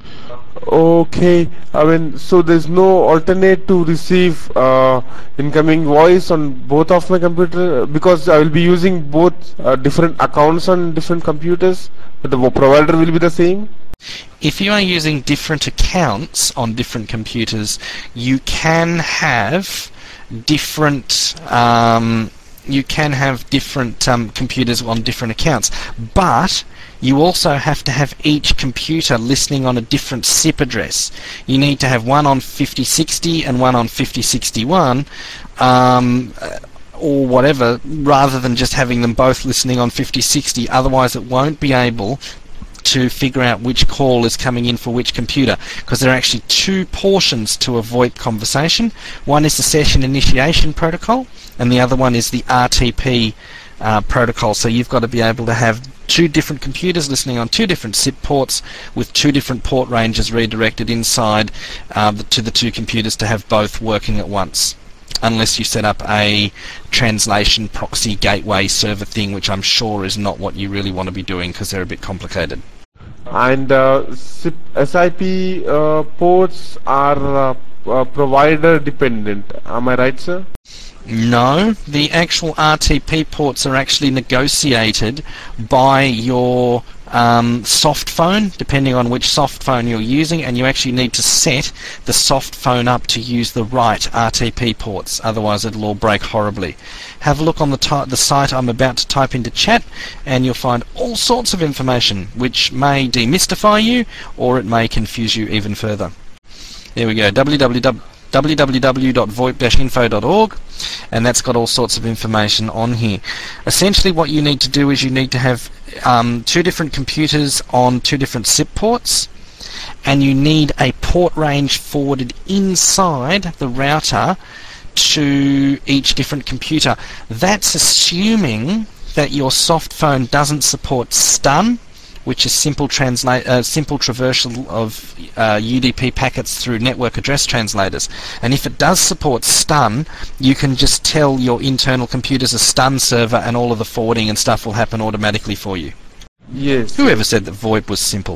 Okay, I mean, so there's no alternate to receive uh, incoming voice on both of my computer, because I will be using both uh, different accounts on different computers, but the provider will be the same? If you are using different accounts on different computers, you can have different um, you can have different um, computers on different accounts, but you also have to have each computer listening on a different S I P address. You need to have one on fifty sixty and one on fifty sixty-one, um, or whatever, rather than just having them both listening on fifty sixty. Otherwise it won't be able to figure out which call is coming in for which computer, because there are actually two portions to a VoIP conversation. One is the session initiation protocol, and the other one is the R T P uh, protocol. So you've got to be able to have two different computers listening on two different S I P ports with two different port ranges redirected inside uh, the, to the two computers to have both working at once, unless you set up a translation proxy gateway server thing, which I'm sure is not what you really want to be doing because they're a bit complicated. And uh, S I P uh, ports are uh, uh, provider dependent, am I right, sir? No, the actual R T P ports are actually negotiated by your um, soft phone, depending on which soft phone you're using, and you actually need to set the soft phone up to use the right R T P ports, otherwise it'll all break horribly. Have a look on the, ty- the site I'm about to type into chat, and you'll find all sorts of information which may demystify you, or it may confuse you even further. There we go, w w w w w w dot voip dash info dot org, and that's got all sorts of information on here. Essentially what you need to do is you need to have um, two different computers on two different S I P ports, and you need a port range forwarded inside the router to each different computer. That's assuming that your soft phone doesn't support stun, which is simple translate, uh, simple traversal of uh, U D P packets through network address translators. And if it does support stun, you can just tell your internal computers a stun server, and all of the forwarding and stuff will happen automatically for you. Yes. Whoever said that VoIP was simple?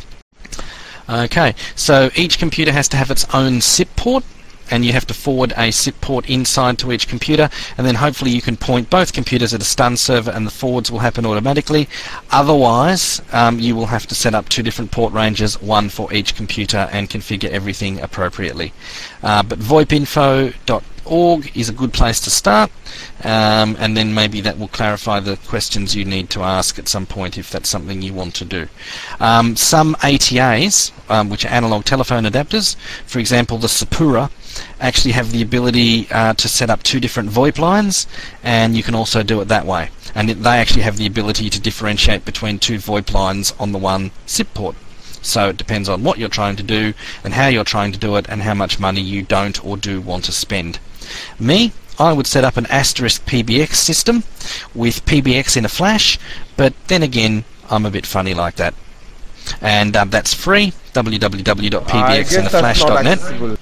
Okay, so each computer has to have its own S I P port, and you have to forward a S I P port inside to each computer, and then hopefully you can point both computers at a stun server and the forwards will happen automatically. Otherwise, um, you will have to set up two different port ranges, one for each computer, and configure everything appropriately. Uh, but voip info dot org is a good place to start, um, and then maybe that will clarify the questions you need to ask at some point if that's something you want to do. Um, some A T As, um, which are analog telephone adapters, for example the Sapura, actually have the ability uh, to set up two different VoIP lines, and you can also do it that way. And it, they actually have the ability to differentiate between two VoIP lines on the one S I P port. So it depends on what you're trying to do and how you're trying to do it and how much money you don't or do want to spend. Me, I would set up an asterisk P B X system with P B X in a flash, but then again, I'm a bit funny like that. And um, that's free, w w w dot p b x in a flash dot net.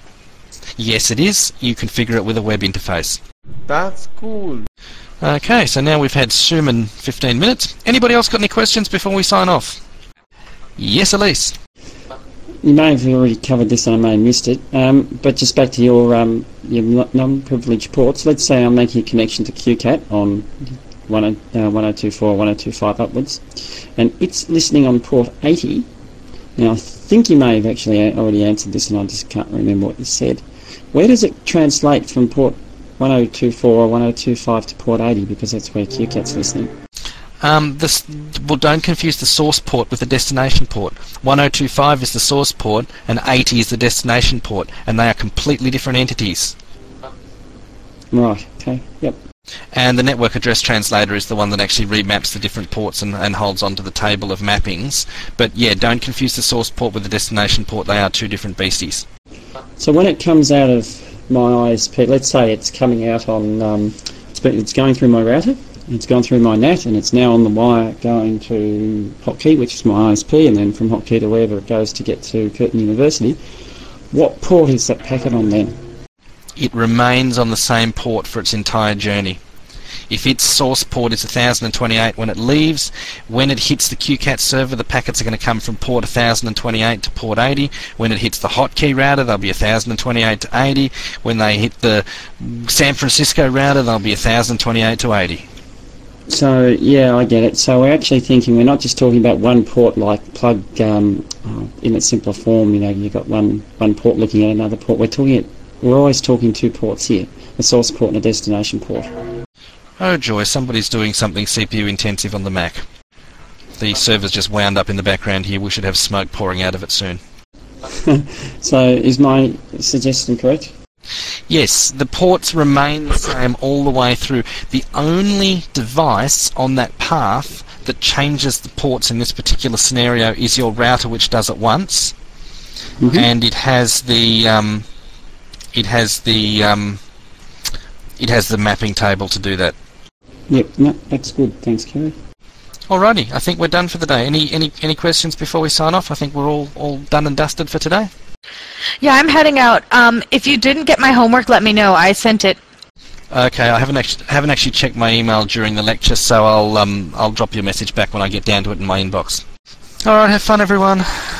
Yes, it is. You configure it with a web interface. That's cool. Okay, so now we've had Suman fifteen minutes. Anybody else got any questions before we sign off? Yes, Elise. You may have already covered this and I may have missed it, um, but just back to your, um, your non-privileged ports. Let's say I'm making a connection to Q CAT on one oh two four, one oh two five upwards, and it's listening on port eighty. Now, I think you may have actually already answered this and I just can't remember what you said. Where does it translate from port one oh two four or one oh two five to port eighty, because that's where Q CAT's listening? Um, this, well, don't confuse the source port with the destination port. one oh two five is the source port and eighty is the destination port, and they are completely different entities. Right, okay, yep. And the network address translator is the one that actually remaps the different ports and, and holds onto the table of mappings. But yeah, don't confuse the source port with the destination port. They are two different beasties. So when it comes out of my I S P, let's say it's coming out on, um, it's, been, it's going through my router, it's gone through my N A T, and it's now on the wire going to Hotkey, which is my I S P, and then from Hotkey to wherever it goes to get to Curtin University. What port is that packet on then? It remains on the same port for its entire journey. If its source port is one thousand twenty-eight when it leaves, when it hits the Q CAT server, the packets are going to come from port one thousand twenty-eight to port eighty. When it hits the Hotkey router, they'll be one thousand twenty-eight to eighty. When they hit the San Francisco router, they'll be one thousand twenty-eight to eighty. So, yeah, I get it. So we're actually thinking, we're not just talking about one port like plug um, in its simpler form, you know, you've got one, one port looking at another port. We're talking at, we're always talking two ports here, a source port and a destination port. Oh joy, somebody's doing something C P U intensive on the Mac. The server's just wound up in the background here. We should have smoke pouring out of it soon. So is my suggestion correct? Yes, the ports remain the same all the way through. The only device on that path that changes the ports in this particular scenario is your router, which does it once, mm-hmm. and it has the um, it has the um, it has the mapping table to do that. Yep, no, that's good. Thanks, Kerry. Alrighty, I think we're done for the day. Any any any questions before we sign off? I think we're all all done and dusted for today. Yeah, I'm heading out. Um, if you didn't get my homework, let me know. I sent it. Okay, I haven't actually haven't actually checked my email during the lecture, so I'll um I'll drop you a message back when I get down to it in my inbox. All right, have fun, everyone.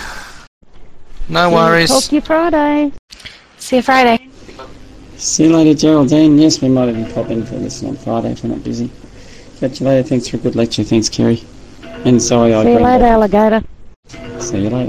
No See worries. Talk to you Friday. See you Friday. See you later, Geraldine. Yes, we might even pop in for this on Friday if we're not busy. Catch you later. Thanks for a good lecture. Thanks, Kerry. And sorry, I See you agree. later, alligator. See you later.